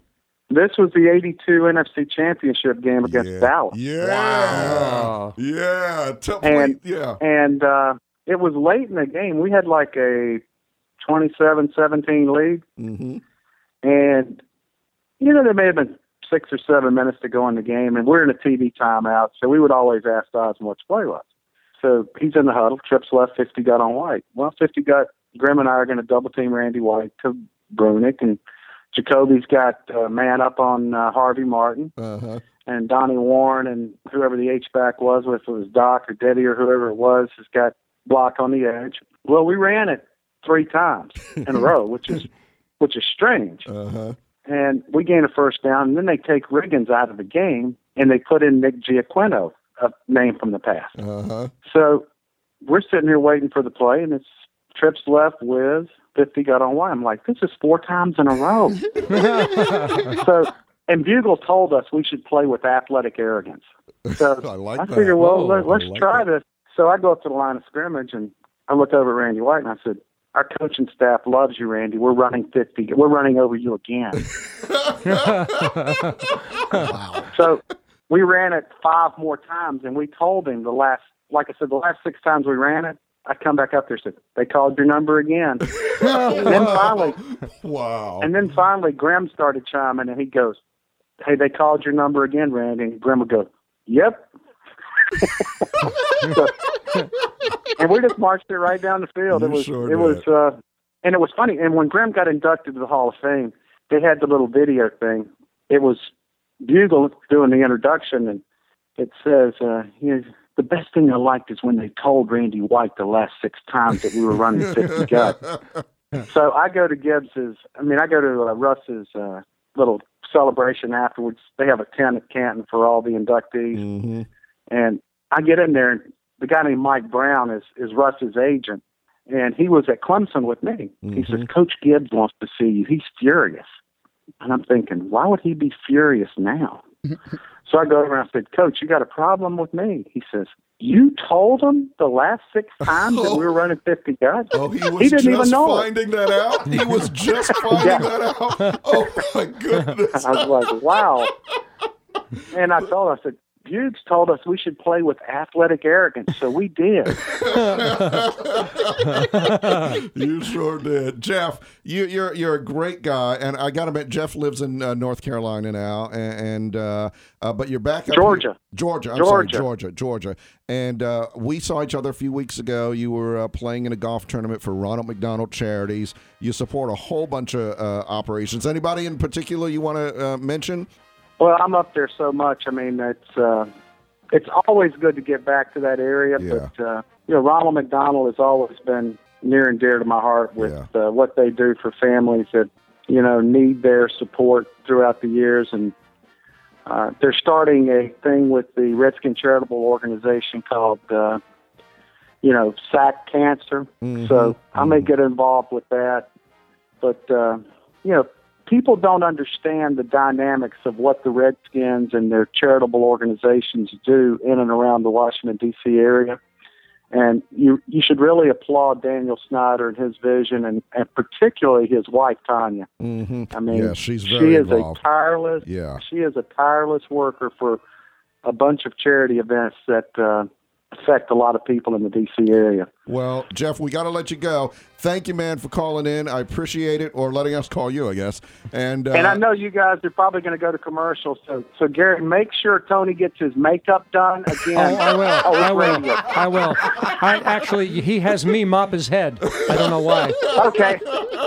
This was the eighty-two N F C Championship game against yeah. Dallas. Yeah. Wow. Yeah. Tell, And- yeah. And uh, it was late in the game. We had like a twenty-seven seventeen lead. Mm-hmm. And, you know, there may have been six or seven minutes to go in the game, and we're in a T V timeout, so we would always ask Osmond what the play was. So he's in the huddle, trips left, fifty got on White. Well, fifty got, Grim and I are going to double team Randy White to Brunick, and Jacoby's got uh, man up on uh, Harvey Martin, Uh-huh. and Donnie Warren and whoever the H-back was, if it was Doc or Deddy or whoever it was, has got block on the edge. Well, we ran it three times in a row, which is which is strange. Uh-huh. And we gain a first down, and then they take Riggins out of the game, and they put in Nick Giaquino, a name from the past. Uh-huh. So we're sitting here waiting for the play, and it's trips left, whiz, fifty got on White. I'm like, this is four times in a row. So, and Bugle told us we should play with athletic arrogance. So I like I that. figured, well, Oh, let, let's I like try that. this. So I go up to the line of scrimmage, and I look over at Randy White, and I said, our coaching staff loves you, Randy. We're running fifty. We're running over you again. Wow. So we ran it five more times, and we told him the last, like I said, the last six times we ran it, I come back up there and said, they called your number again. And then finally, Wow. and then finally, Grim started chiming, and he goes, hey, they called your number again, Randy. And Grim would go, yep. So, and we just marched it right down the field. You it was, sure it was, did. uh, and it was funny. And when Grim got inducted to the Hall of Fame, they had the little video thing. It was Bugle doing the introduction, and it says, uh, you know, the best thing I liked is when they told Randy White the last six times that we were running fifty guts. So I go to Gibbs's, I mean, I go to uh, Russ's uh, little celebration afterwards. They have a tent at Canton for all the inductees. Mm-hmm. And I get in there, and the guy named Mike Brown is, is Russ's agent. And he was at Clemson with me. He says, Coach Gibbs wants to see you. He's furious. And I'm thinking, why would he be furious now? So I go over and I said, Coach, you got a problem with me? He says, you told him the last six times that we were running fifty guys? Oh, he was he didn't just even know finding that out? He was just finding Yeah. that out? Oh, my goodness. I was like, wow. And I told him, I said, Buggs told us we should play with athletic arrogance, so we did. You sure did, Jeff. You, you're you're a great guy, and I got to admit, Jeff lives in uh, North Carolina now, and, and uh, uh, but you're back up Georgia. here- Georgia, I'm Georgia. sorry, Georgia, Georgia, and uh, we saw each other a few weeks ago. You were uh, playing in a golf tournament for Ronald McDonald Charities. You support a whole bunch of uh, operations. Anybody in particular you want to uh, mention? Well, I'm up there so much. I mean, it's uh, it's always good to get back to that area. Yeah. But uh, you know, Ronald McDonald has always been near and dear to my heart with uh, what they do for families that you know need their support throughout the years. And uh, they're starting a thing with the Redskin Charitable Organization called uh, you know Sack Cancer. Mhm. So I may get involved with that. But uh, you know. People don't understand the dynamics of what the Redskins and their charitable organizations do in and around the Washington, D C area. And you you should really applaud Daniel Snyder and his vision, and, and particularly his wife, Tanya. Mm-hmm. I mean, yeah, she's she very is involved. a tireless, Yeah. she is a tireless worker for a bunch of charity events that uh, affect a lot of people in the D C area. Well, Jeff, we got to let you go. Thank you, man, for calling in. I appreciate it, or letting us call you, I guess. And uh, And I know you guys are probably going to go to commercial, so so Gary, make sure Tony gets his makeup done Oh, again. I will. Oh, I will. radio. I will. I actually, he has me mop his head. I don't know why. Okay.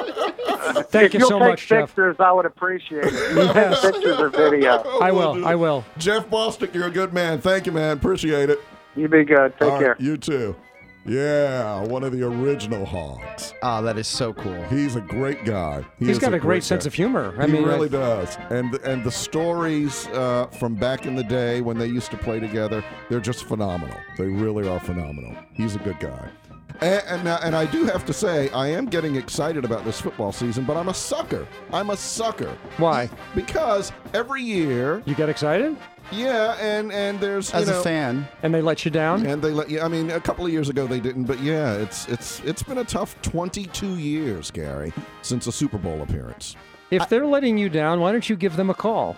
Thank if you you'll so take much, Jeff. pictures, I would appreciate it. Yes. Pictures or video. I will. I will. Jeff Bostic, you're a good man. Thank you, man. Appreciate it. You be good. Take All right, care. you too. Yeah, one of the original Hogs. Oh, that is so cool. He's a great guy. He He's is got a great sense guy. of humor. I he mean, really I- does. And and the stories uh, from back in the day when they used to play together, they're just phenomenal. They really are phenomenal. He's a good guy. And, and, uh, and I do have to say, I am getting excited about this football season, but I'm a sucker. I'm a sucker. Why? Because every year, You get excited? yeah, and, and there's, you As know, a fan, And they let you down? and they let you. I mean, a couple of years ago they didn't, but yeah, it's it's it's been a tough twenty-two years, Gary, since a Super Bowl appearance. If they're letting you down, why don't you give them a call?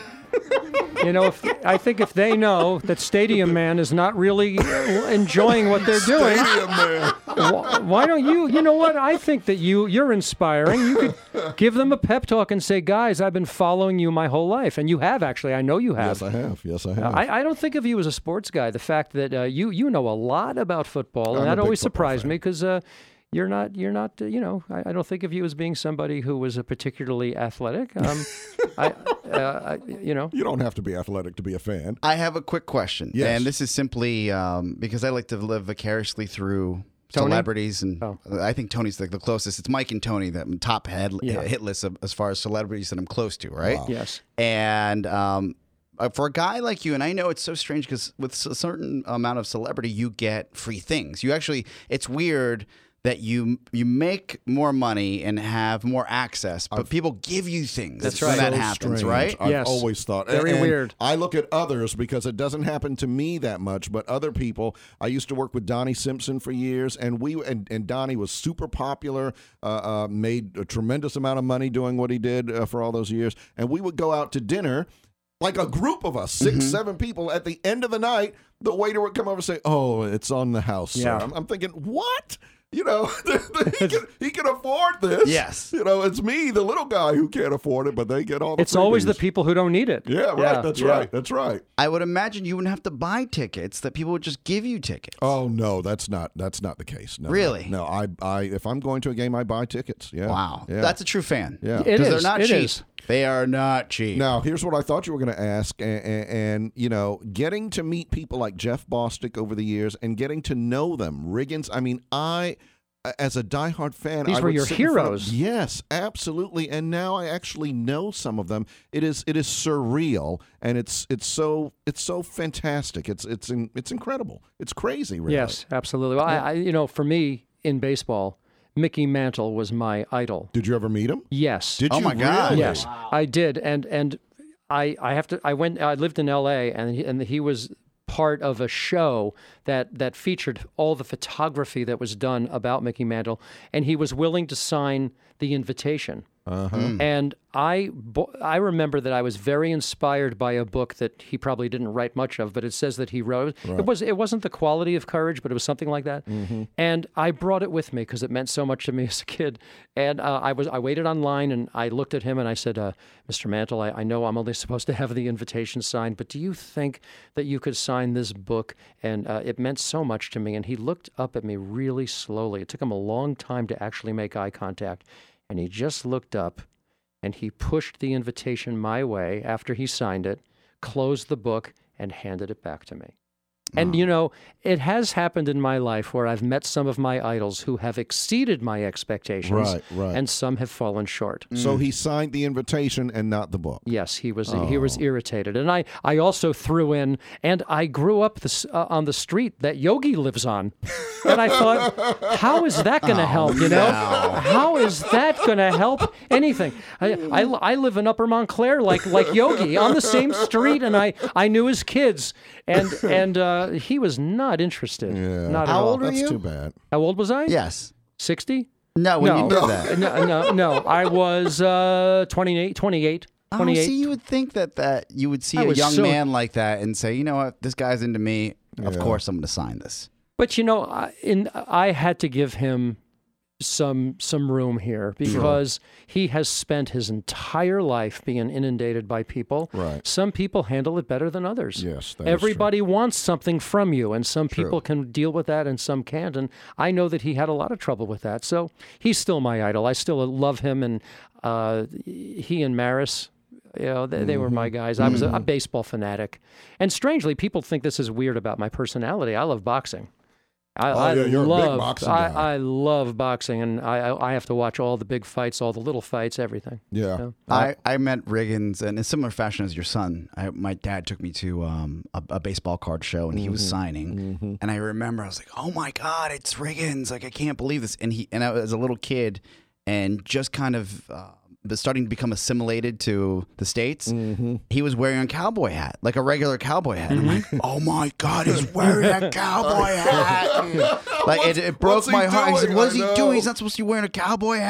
You know, if, I think if they know that Stadium Man is not really enjoying what they're doing, Stadium Man. wh- why don't you? You know what? I think that you you're inspiring. You could give them a pep talk and say, "Guys, I've been following you my whole life," and you have actually. I know you have. Yes, I have. Yes, I have. I, I don't think of you as a sports guy. The fact that uh, you you know a lot about football, and I'm a that big always football surprised fan. me because uh, you're not you're not uh, you know I, I don't think of you as being somebody who was a particularly athletic. Um, I, uh, I you know You don't have to be athletic to be a fan. I have a quick question, Yes. and this is simply um, because I like to live vicariously through Tony? celebrities, and Oh. I think Tony's like the closest. It's Mike and Tony that top head Yeah. hit list of, as far as celebrities that I'm close to, right? Wow. yes. And um, uh, for a guy like you, and I know it's so strange because with a certain amount of celebrity, you get free things. You actually, it's weird that you you make more money and have more access, but people give you things That's when right. that So happens, strange. right? I've Yes. always thought. Very and weird. I look at others because it doesn't happen to me that much, but other people. I used to work with Donnie Simpson for years, and we and, and Donnie was super popular, uh, uh, made a tremendous amount of money doing what he did uh, for all those years, and we would go out to dinner. Like a group of us, six, Mm-hmm. seven people. At the end of the night, the waiter would come over and say, "Oh, it's on the house, sir." Yeah. I'm, I'm thinking, what? You know, he, can, he can afford this. Yes. You know, it's me, the little guy, who can't afford it, but they get all the It's always the freebies. people who don't need it. Yeah, right. That's yeah. right. That's right. I would imagine you wouldn't have to buy tickets; that people would just give you tickets. Oh no, that's not that's not the case. No, Really? No, I I if I'm going to a game, I buy tickets. Yeah. Wow, Yeah. that's a true fan. Yeah. It because is. they're not It cheap. is. They are not cheap. Now, here's what I thought you were going to ask, and, and, and you know, getting to meet people like Jeff Bostic over the years, and getting to know them, Riggins. I mean, I. As a diehard fan, These I were would your sit in front of- heroes. yes, absolutely. And now I actually know some of them. It is it is surreal, and it's it's so it's so fantastic. It's it's in, it's incredible. It's crazy, really. Yes, absolutely. Well, I, I, you know, for me in baseball, Mickey Mantle was my idol. Did you ever meet him? Yes. Did Oh you my God. really? Yes, I did, and and I I have to. I went. I lived in L A, and he, and he was part of a show that that featured all the photography that was done about Mickey Mantle, and he was willing to sign the invitation. Uh-huh. And I, bo- I remember that I was very inspired by a book that he probably didn't write much of, but it says that he wrote. It was it wasn't The Quality of Courage, but it was something like that. And I brought it with me because it meant so much to me as a kid. And uh, I was I waited online and I looked at him and I said, uh, Mister Mantle, I, I know I'm only supposed to have the invitation signed, but do you think that you could sign this book? And uh, it meant so much to me. And he looked up at me really slowly. It took him a long time to actually make eye contact. And he just looked up and he pushed the invitation my way after he signed it, closed the book, and handed it back to me. And, you know, it has happened in my life where I've met some of my idols who have exceeded my expectations. Right, right. And some have fallen short. So he signed the invitation and not the book. Yes, he was he was irritated, and I, I also threw in, and I grew up this, uh, on the street that Yogi lives on, and I thought, how is that going to help? You know, how is that going to help anything? I, I, I live in Upper Montclair like like Yogi on the same street, and I, I knew his kids, and and uh, he was not interested. Yeah. Not at How all. old are That's you? too bad. How old was I? Yes. sixty. No, when no, you did that. no, no, no. I was uh, twenty-eight, twenty-eight, Oh, twenty-eight. see, you would think that, that you would see I a was young so- man like that and say, you know what, this guy's into me. Of Yeah. course, I'm going to sign this. But you know, I, in I had to give him some some room here because he has spent his entire life being inundated by people. Right. Some people handle it better than others. Yes, that is Everybody wants something from you, and some people can deal with that and some can't. And I know that he had a lot of trouble with that. So he's still my idol. I still love him, and uh, he and Maris. You know, they, they were my guys. I was a, a baseball fanatic. And strangely, people think this is weird about my personality. I love boxing. I, Oh, I yeah, you're a big love, boxing I, guy. I love boxing, and I, I I have to watch all the big fights, all the little fights, everything. Yeah. Yeah. I, I met Riggins in a similar fashion as your son. I, my dad took me to um, a, a baseball card show, and he was signing. And I remember I was like, "Oh my God, it's Riggins! Like I can't believe this!" And he and I was a little kid, and just kind of uh, starting to become assimilated to the States. He was wearing a cowboy hat, like a regular cowboy hat. And I'm like, "Oh my God, he's wearing a cowboy hat!" Like it, it broke what's he my heart. He said, doing? "What is I he know. doing? He's not supposed to be wearing a cowboy hat."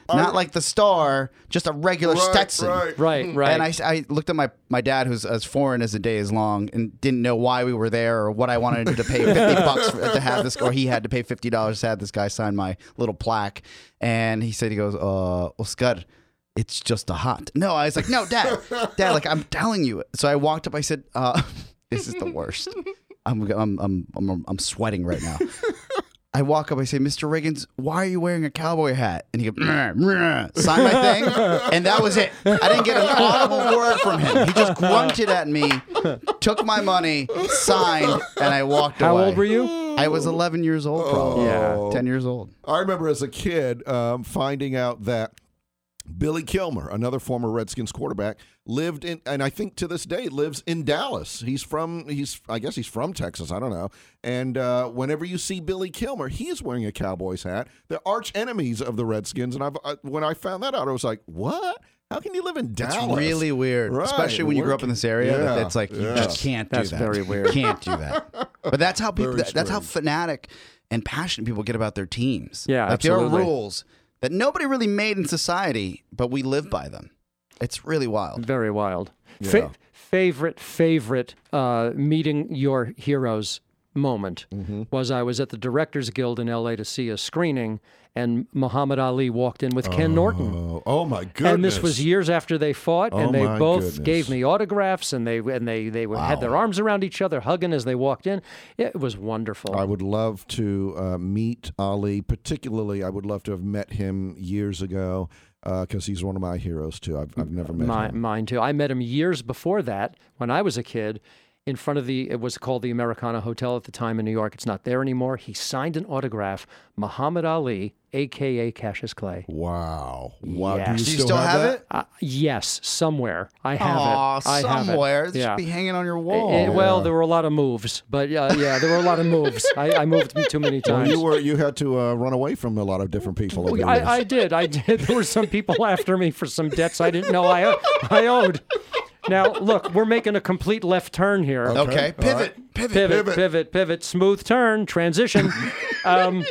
not like the star, just a regular Right, Stetson. right. Right, right. And I, I looked at my, my dad, who's as foreign as the day is long, and didn't know why we were there or what I wanted to pay fifty bucks for, to have this, or he had to pay fifty dollars to have this guy sign my little plaque. And he said, he goes, uh, well, Scud, it's just a hot. No, I was like, no, Dad, Dad, like I'm telling you. So I walked up, I said, uh, this is the worst. I'm, I'm, I'm, I'm, I'm sweating right now. I walk up, I say, Mister Riggins, why are you wearing a cowboy hat? And he goes, meh, meh, sign my thing. And that was it. I didn't get an audible word from him. He just grunted at me, took my money, signed, and I walked How away. old were you? I was eleven years old, probably. Yeah. ten years old. I remember as a kid um, finding out that Billy Kilmer, another former Redskins quarterback, lived in, and I think to this day lives in Dallas. He's from, he's, I guess he's from Texas. I don't know. And uh, whenever you see Billy Kilmer, he's wearing a Cowboys hat. They're arch enemies of the Redskins. And I've, I, when I found that out, I was like, what? How can you live in Dallas? It's really weird, Right, especially when you grew up in this area. yeah, That it's like you yeah. just can't do That's that. very weird. You can't do that. But that's how people. Very That's how strange. fanatic and passionate people get about their teams. Yeah, like there absolutely. are rules that nobody really made in society, but we live by them. It's really wild. Very wild. Yeah. Fa- favorite, favorite uh, meeting your heroes moment Mm-hmm. was I was at the Directors Guild in L A to see a screening, and Muhammad Ali walked in with Ken Norton. Oh, oh my goodness. And this was years after they fought, Oh, and they my both goodness. gave me autographs, and they and they they were had their arms around each other, hugging as they walked in. It was wonderful. I would love to uh, meet Ali. Particularly, I would love to have met him years ago because uh, he's one of my heroes too. I've, I've never met My, him. mine too. I met him years before that when I was a kid. In front of the, it was called the Americana Hotel at the time in New York. It's not there anymore. He signed an autograph, Muhammad Ali, a k a. Cassius Clay. Wow! Wow! Yes. Do you, Do Do you still, still have that? it? Uh, yes, somewhere. I have Aw, it. I somewhere. have It it. should Yeah. be hanging on your Eh, wall. eh, well, there were a lot of moves, but uh, yeah, there were a lot of moves. I, I moved too many Well, times. you were you had to uh, run away from a lot of different people. over the years. I, I did. I did. There were some people after me for some debts I didn't know I I owed. Now, look, we're making a complete left turn here. Okay, pivot, pivot, Pivot, pivot, pivot, smooth turn, transition. um,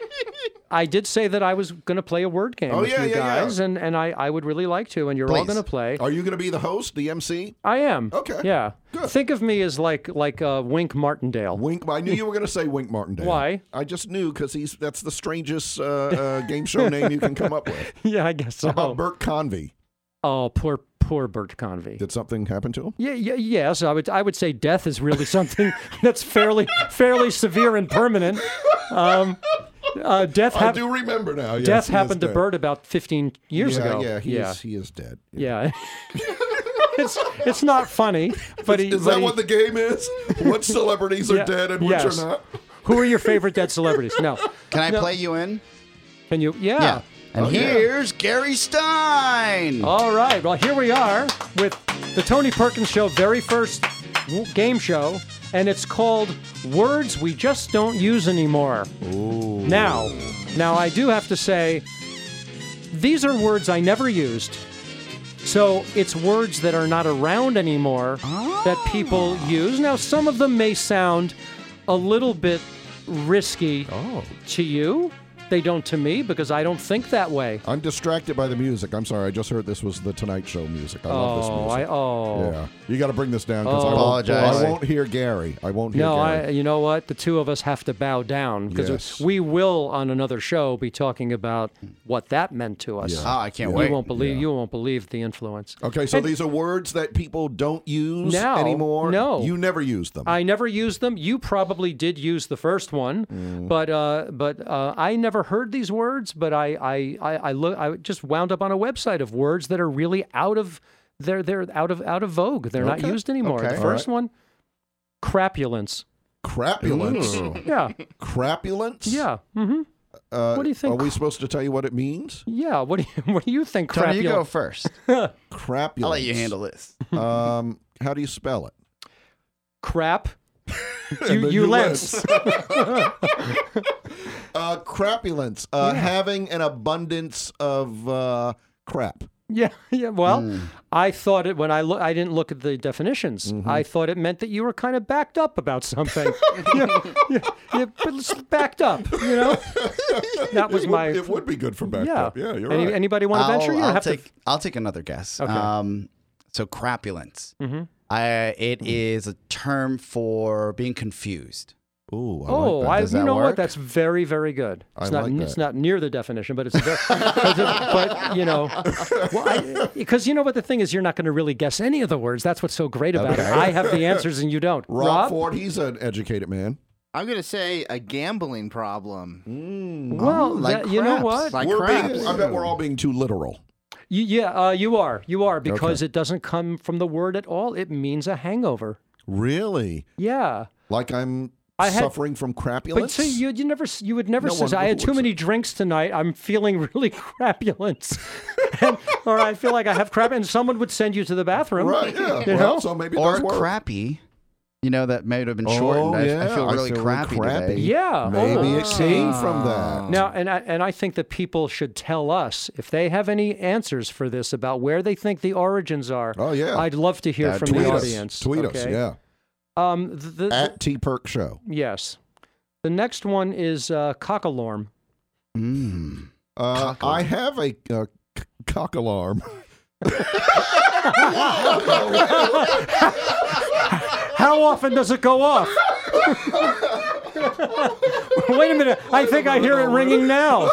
I did say that I was going to play a word game Oh, with yeah, you yeah, yeah. guys, and, and I, I would really like to, and you're all Please. going to play. Are you going to be the host, the M C? I am. Okay. Yeah. Good. Think of me as like like uh, Wink Martindale. Wink. I knew you were going to say Wink Martindale. Why? I just knew because he's that's the strangest uh, uh, game show name you can come up with. Yeah, I guess so. How about Bert Convy? Oh, poor poor Bert Convy. Did something happen to him? Yeah, yeah, yes. I would I would say death is really something that's fairly fairly severe and permanent. Um, uh, death I hap- do remember now. Yes, death he is happened to dead. Bert about fifteen years yeah, ago. Yeah, he yeah, is. He is dead. yeah. it's it's not funny, but he. Is but that he- what the game is? What celebrities are Yeah, dead and yes. which are not? Who are your favorite dead celebrities? No. Can I No. play you in? Can you? Yeah. Yeah. And Oh, yeah. here's Gary Stein. All right. Well, here we are with the Tony Perkins Show, very first w- game show, and it's called Words We Just Don't Use Anymore. Ooh. Now, now I do have to say, these are words I never used. So it's words that are not around anymore that people use. Now, some of them may sound a little bit risky Oh. to you. They don't to me because I don't think that way. I'm distracted by the music. I'm sorry. I just heard this was the Tonight Show music. I love this Oh, music. I oh. Yeah, you got to bring this down because Oh, I, won't, apologize. I won't hear Gary. I won't hear No, Gary. I. You know what? The two of us have to bow down because Yes. we will on another show be talking about what that meant to us. Yeah. Oh, I can't You wait. won't believe. Yeah. You won't believe the influence. Okay, so And- these are words that people don't use No, anymore. no. You never use them. I never used them. You probably did use the first one, Mm. but uh, but uh, I never heard these words. But I I I, I look. I just wound up on a website of words that are really out of they're they're out of out of vogue. They're not Okay, used anymore. okay. The first one, crapulence. Crapulence. Yeah, Crapulence. yeah. Mm-hmm. Uh, What do you think? Are we supposed to tell you what it means? Yeah. What do you What do you think? Tony, you go crapulence? first. Crapulence. I'll let you handle this. Um, how do you spell it? Crap. And you then you you lens. Uh, crapulence. Uh, Having an abundance of uh, crap. Yeah, yeah. Well, I thought it when I look. I didn't look at the definitions. Mm-hmm. I thought it meant that you were kind of backed up about something. you, you, you, but it's backed up. You know, that was it my. Would, it would be good for back yeah. up. Yeah, you're Any, right. Anybody want to I'll, venture? You don't I'll have take. to. I'll take another guess. Okay. Um, so crapulence. Mm-hmm. I, it is a term for being confused. Ooh, I Oh, like that. I, Does you that know what? work? That's very, very good. It's I not. like It's that. not near the definition, but it's. Very, but you know, well, because you know what the thing is, you're not going to really guess any of the words. That's what's so great about it. I have the answers and you don't. Rob, Rob? Ford, he's an educated man. I'm gonna say a gambling problem. Well, like that- you know craps. what? Like we're craps. being, I bet we're all being too literal. You, yeah, uh, you are. You are because Okay. it doesn't come from the word at all. It means a hangover. Really? Yeah. Like I'm I had- suffering from crapulence? But see, you you never you would never No say one I had too would many drinks tonight. I'm feeling really crapulence, and, or I feel like I have crap, and someone would send you to the bathroom. Right, yeah. You well, know? so maybe it Or does work. crappy. You know, that may have been Oh, shortened. I, yeah. I feel I really feel crappy, crappy. today. Yeah. Maybe Oh. it came from that. Now, and I, and I think that people should tell us if they have any answers for this about where they think the origins are. Oh, yeah. I'd love to hear Uh, from tweet the us. audience. Tweet us, okay? yeah. Um, the, the, At T Perk Show. yes. The next one is uh, cockalorm. Mm. Uh, I have a uh, c- cock alarm. How often does it go off? Wait a minute. I think I hear it ringing now.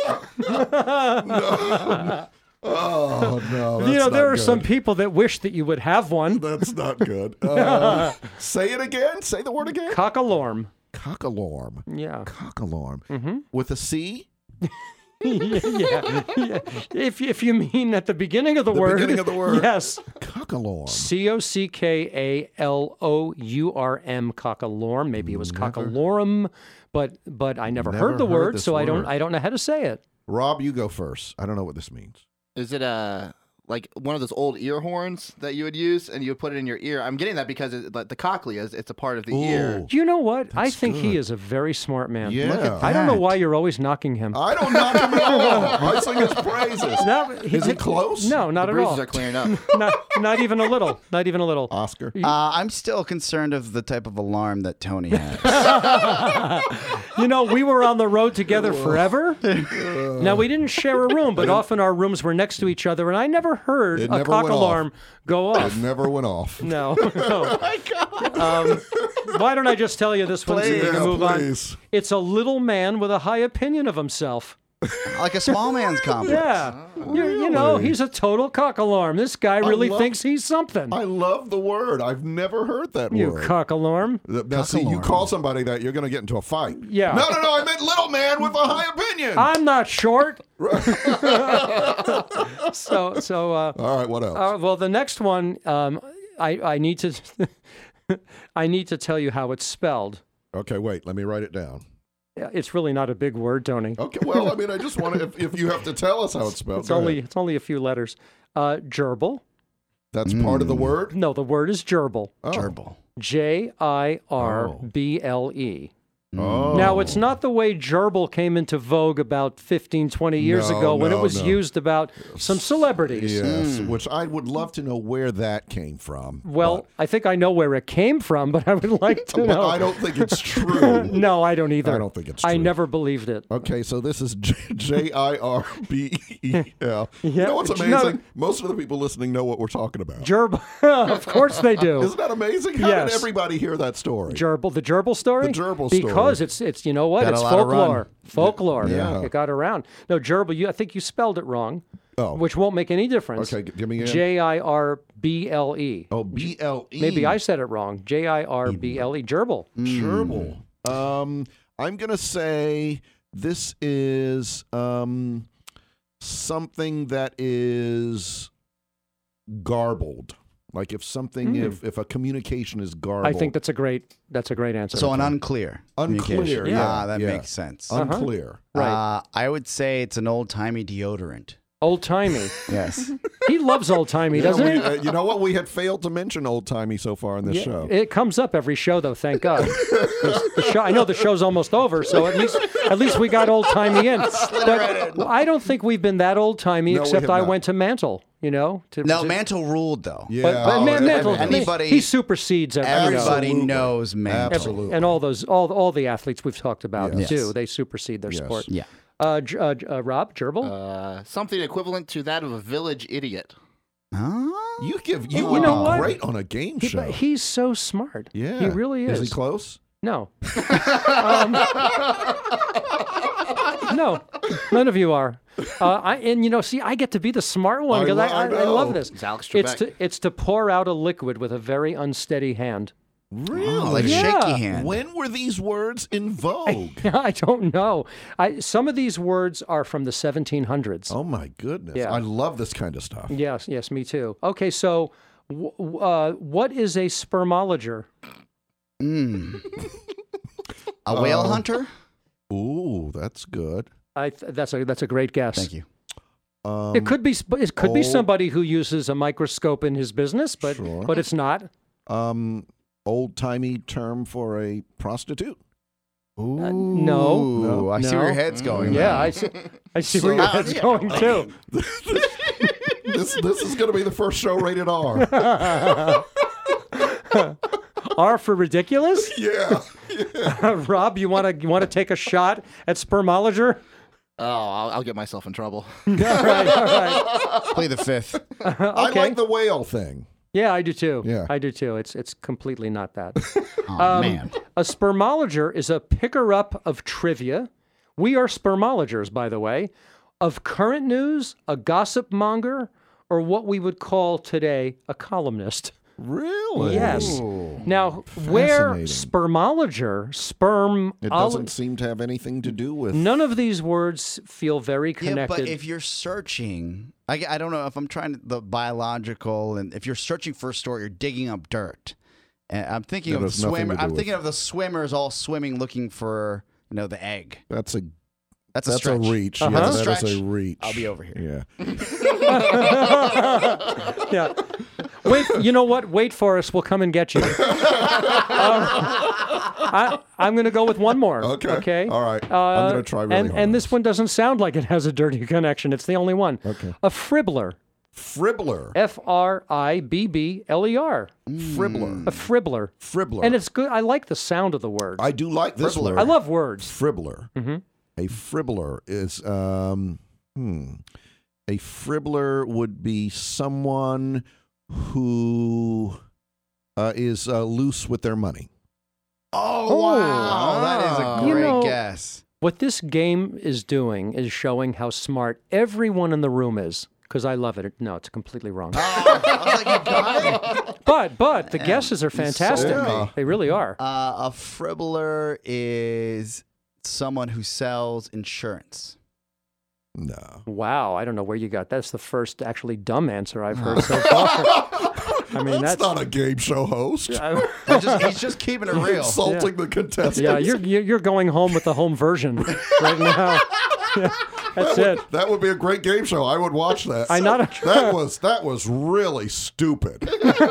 Oh, no. That's you know, there not are some good. people that wish that you would have one. That's not good. Uh, say it again. Say the word again. Cockalorm. Cock alarm. Yeah. Cock alarm. Mm-hmm. With a C? yeah, yeah. If if you mean at the beginning of the, The word, beginning of the word. yes, Cock alarm. C O C K A L O U R M, cockalorm. Maybe it was cockalorum, but but I never, Never heard the heard word, this so I don't word. I don't know how to say it. Rob, you go first. I don't know what this means. Is it a like one of those old ear horns that you would use and you would put it in your ear? I'm getting that because it, like the cochlea is it's a part of the ear. You know what? I That's think he good. is a very smart man. Yeah. Look at- Look I don't know that. why you're always knocking him. I don't knock him at all. I sing his praises. No, Is he close? No, not The at bruises all. are clearing up. not, not even a little. Not even a little. Oscar. Uh, I'm still concerned of the type of alarm that Tony has. You know, we were on the road together forever. Now, we didn't share a room, but often our rooms were next to each other, and I never heard It a never cock went off. alarm go off. It never went off. No, no. Um, why don't I just tell you this one so we Please. can Yeah, move please. on? It's a little man with a high opinion of himself. Like a small man's complex. Yeah. You, you know, Really? he's a total cock alarm. This guy really love- thinks he's something. I love the word. I've never heard that You word. cock alarm. Now, see, you call somebody that, you're going to get into a fight. Yeah. No, no, no. I meant little man with a high opinion. I'm not short. so, so, uh, All right, what else? Uh, well, the next one, um, I, I need to, I need to tell you how it's spelled. Okay, wait. Let me write it down. It's really not a big word, Tony. Okay, well, I mean, I just want to, if, if you have to tell us how it's spelled. It's go only, ahead. it's only a few letters. Uh, gerbil. That's part of the word? No, the word is gerbil. Oh. Gerbil. J I R B L E. Oh. Now, it's not the way gerbil came into vogue about fifteen, twenty years No, ago when no, it was no. used about some celebrities. Yes, which I would love to know where that came from. Well, I think I know where it came from, but I would like to but, know. but I don't think it's true. No, I don't either. I don't think it's I true. never believed it. Okay, so this is J I R B E L. You Yeah, know what's no. amazing? Most of the people listening know what we're talking about. Gerbil. Of course they do. Isn't that amazing? How Yes. did everybody hear that story? Gerbil, the gerbil story? The gerbil story. Because it's, it's you know what? Got a it's lot of run. folklore. Folklore. Yeah. It got around. No, gerbil, you, I think you spelled it wrong, Oh. which won't make any difference. Okay, g- give me again. J I R B L E. Oh, B L E. Maybe I said it wrong. J I R B L E. Gerbil. Gerbil. Um, I'm going to say this is um, something that is garbled. Like if something, if, if a communication is garbled. I think that's a great that's a great answer. So an unclear. Unclear, communication. yeah, Ah, that yeah. makes sense. unclear. Right. Uh, I would say it's an old timey deodorant. Old timey. Yes. He loves old timey, Yeah, doesn't we- he? uh, you know what? We had failed to mention old timey so far in this Yeah, show. it comes up every show, though. Thank God. 'Cause the show, I know the show's almost over, so at least at least we got old timey in. But I don't think we've been that old timey, No, we except have I not. went to Mantle. You know, to, No, to, Mantle ruled though. Yeah. But, but Oh, Man- Mantle, anybody- he supersedes every, you know. Everybody Absolutely. knows Mantle. Absolutely. and all those all all the athletes we've talked about Yes. too. They supersede their Yes. sport. Yeah. Uh, J- uh, J- uh, Rob Gerbil. Uh, something equivalent to that of a village idiot. Huh? You give you You would know be what? great on a game He- show. but he's so smart. yeah, he really is. Is he close? No. um, no, none of you are. Uh, I and you know, see, I get to be the smart one I because I, lo- I, I I love know. this. It's Alex It's Trebek. to it's to pour out a liquid with a very unsteady hand. Really? Oh, like Yeah. shaky hand. When were these words in vogue? I don't know. I some of these words are from the seventeen hundreds. Oh my goodness! Yeah. I love this kind of stuff. Yes, yes, me too. Okay, so w- w- uh, what is a spermologer? Mm. A whale Uh, hunter? Ooh, that's good. I th- that's a that's a great guess. Thank you. Um, It could be sp- it could be old- somebody who uses a microscope in his business, but Sure. but it's not. um, old timey term for a prostitute. Ooh. no. No. I see where your No. head's going. Yeah, now. I see. I see where your head's going too. This this is going to be the first show rated R. R for ridiculous. yeah. Rob, you want to you want to take a shot at spermologer? Oh, I'll, I'll get myself in trouble. all right, all right. Play the fifth. I Okay. like the whale thing. Yeah, I do too. Yeah. I do too. It's it's completely not that. Oh, Um, man. A spermologer is a picker up of trivia. We are spermologers, by the way, of current news, a gossip monger, or what we would call today a columnist. Really? Yes. Now, where Fascinating. spermologer, sperm, It doesn't seem to have anything to do with. none of these words feel very Yeah, connected. but if you're searching, I, I don't know if I'm trying to, the biological, and if you're searching for a story, you're digging up dirt. And I'm thinking That of the has nothing swimmer. to do I'm with- thinking of the swimmers all swimming looking for, you know, the egg. That's a That's a that's a stretch. reach. Uh-huh. Yeah, That's a that is stretch. a reach. I'll be over here. Yeah. yeah. Wait, you know what? Wait for us. We'll come and get you. Um, I, I'm going to go with one more. Okay. Okay. All right. I'm Uh, gonna try really and, hard on And this this. one doesn't sound like it has a dirty connection. It's the only one. Okay. A fribbler. Fribbler. F R I B B L E R. Fribbler. A fribbler. Fribbler. And it's good. I like the sound of the word. I do like this Fribbler. word. I love words. Fribbler. Mm-hmm. A fribbler is um hmm. A fribbler would be someone who uh, is uh, loose with their money. Oh, wow. That is a You great know- guess. What this game is doing is showing how smart everyone in the room is. Because I love it. No, it's completely wrong. Oh, I was like, you got it? But but the Man, guesses are you sold fantastic. me. They really are. Uh, a fribbler is someone who sells insurance. No. Wow, I don't know where you got. That's the first actually dumb answer I've heard so far. I mean, that's, that's, not a game show host. I- He's just, he's just keeping it real. Insulting the contestants. yeah, you're you're you're going home with the home version right now. Yeah, that's that would, it. That would be a great game show. I would watch that. I not. that was that was really stupid.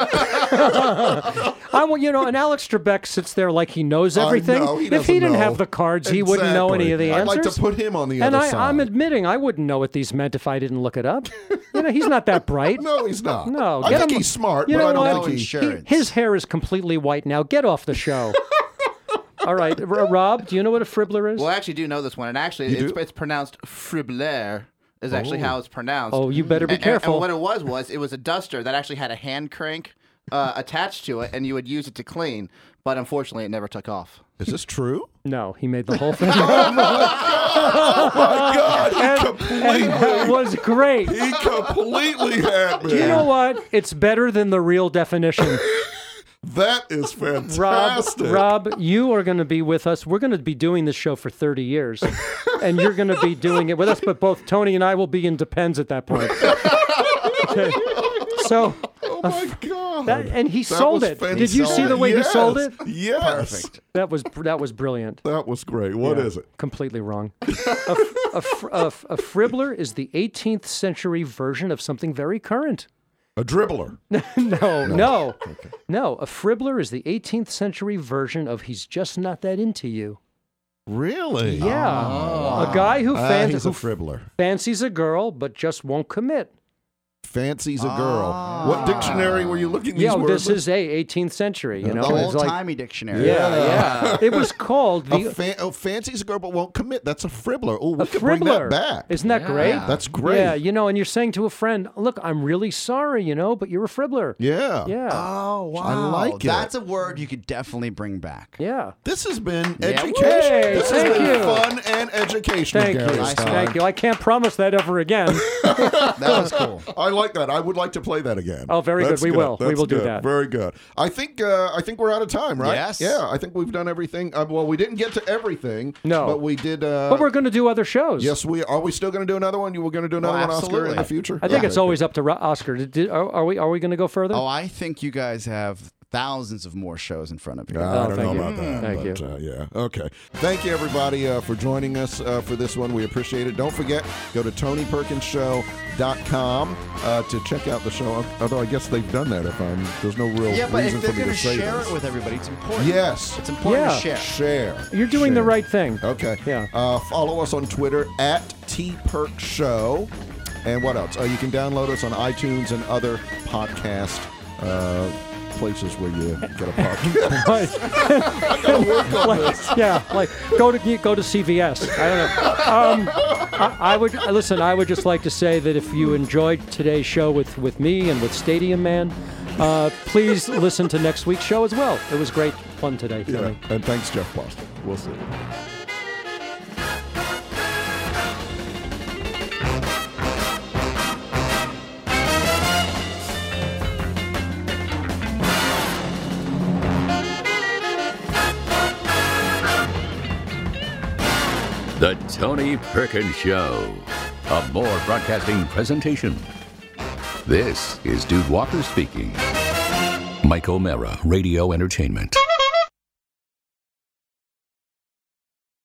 I want you know, and Alex Trebek sits there like he knows I everything. know, he if he doesn't didn't know. have the cards, he wouldn't know any of the Exactly. answers. I'd like to put him on the and other I, side. I'm admitting I wouldn't know what these meant if I didn't look it up. You know, he's not that bright. No, he's not. No, I get think him- he's smart, you but know I don't what? think he. Insurance. His hair is completely white now. Get off the show. All right, R- Rob, do you know what a fribbler is? Well, I actually do know this one, and actually, You it's, do? it's pronounced fribbler. Is actually Oh. how it's pronounced. Oh, you better be And- and- careful. And what it was was it was a duster that actually had a hand crank uh, attached to it, and you would use it to clean. But unfortunately, it never took off. Is this true? No, he made the whole thing. Oh my God! He and completely, that was great. he completely had me. Do you know what? It's better than the real definition. That is Rob, fantastic. Rob, you are going to be with us. We're going to be doing this show for thirty years, and you're going to be doing it with us. But both Tony and I will be in Depends at that point. Okay. So, Oh my God! that, and he That sold was it. Did you see fantastic. the way yes. he sold it? Yes. Perfect. That was that was brilliant. That was great. What is Yeah, it? Completely wrong. a, a, fr- a, f- a fribbler is the eighteenth century version of something very current. A dribbler. No, no, no. A fribbler is the eighteenth century version of he's just not that into you. Really? Yeah. A guy who, Ah, fan- he's who a fribbler. fancies a girl but just won't commit. Fancy's a girl. Ah. What dictionary were you looking these Yeah, words? this is a eighteenth century. You know, The it's like old-timey dictionary. yeah, yeah. It was called the a fan, oh, Fancy's a girl but won't commit. That's a fribbler. Oh, we a could bring fribbler. that back. Isn't that great? Yeah. That's great. Yeah, you know, and you're saying to a friend, "Look, I'm really sorry, you know, but you're a fribbler." Yeah. Yeah, Oh, wow. I like it. That's a word you could definitely bring back. yeah. This has been Yeah. education. Hey, this has thank been you. fun and educational. Thank you, Gary Nice Stein. thank you. I can't promise that ever again. That was cool. I like that. I would like to play that again. Oh, very good. That's We will. We That's will do good. that. Very good. I think uh, I think we're out of time, right? Yes. Yeah, I think we've done everything. Uh, well, we didn't get to everything. No. but we did. Uh, But we're going to do other shows. Yes, we are. We still going to do another one? You were going to do another Oh, one, Oscar, in absolutely. the future? I think Okay, it's always up to Ro- Oscar. Did, did, are, are we? Are we going to go further? Oh, I think you guys have thousands of more shows in front of you. I Oh, don't thank know you. about that. Thank but, you. Uh, yeah. Okay. Thank you, everybody, uh, for joining us uh, for this one. We appreciate it. Don't forget, go to tony perkins show dot com uh, to check out the show. Although I guess they've done that. If I'm, there's no real Yeah, but reason if they're for me going to to say share this. it with everybody, it's important. Yes. It's important Yeah. to share. Share. You're doing the Share. right thing. Okay. Yeah. Uh, follow us on Twitter at T Perk Show. And what else? Uh, you can download us on iTunes and other podcast uh, places where you get a podcast. Right. Like, yeah, like go to go to C V S. I don't know. Um, I, I would listen. I would just like to say that if you enjoyed today's show with, with me and with Stadium Man, uh, please listen to next week's show as well. It was great fun today, Yeah. Tony. And thanks, Jeff Boston. We'll see. The Tony Perkins Show, a More Broadcasting presentation. This is Dude Walker speaking. Mike O'Mara, Radio Entertainment.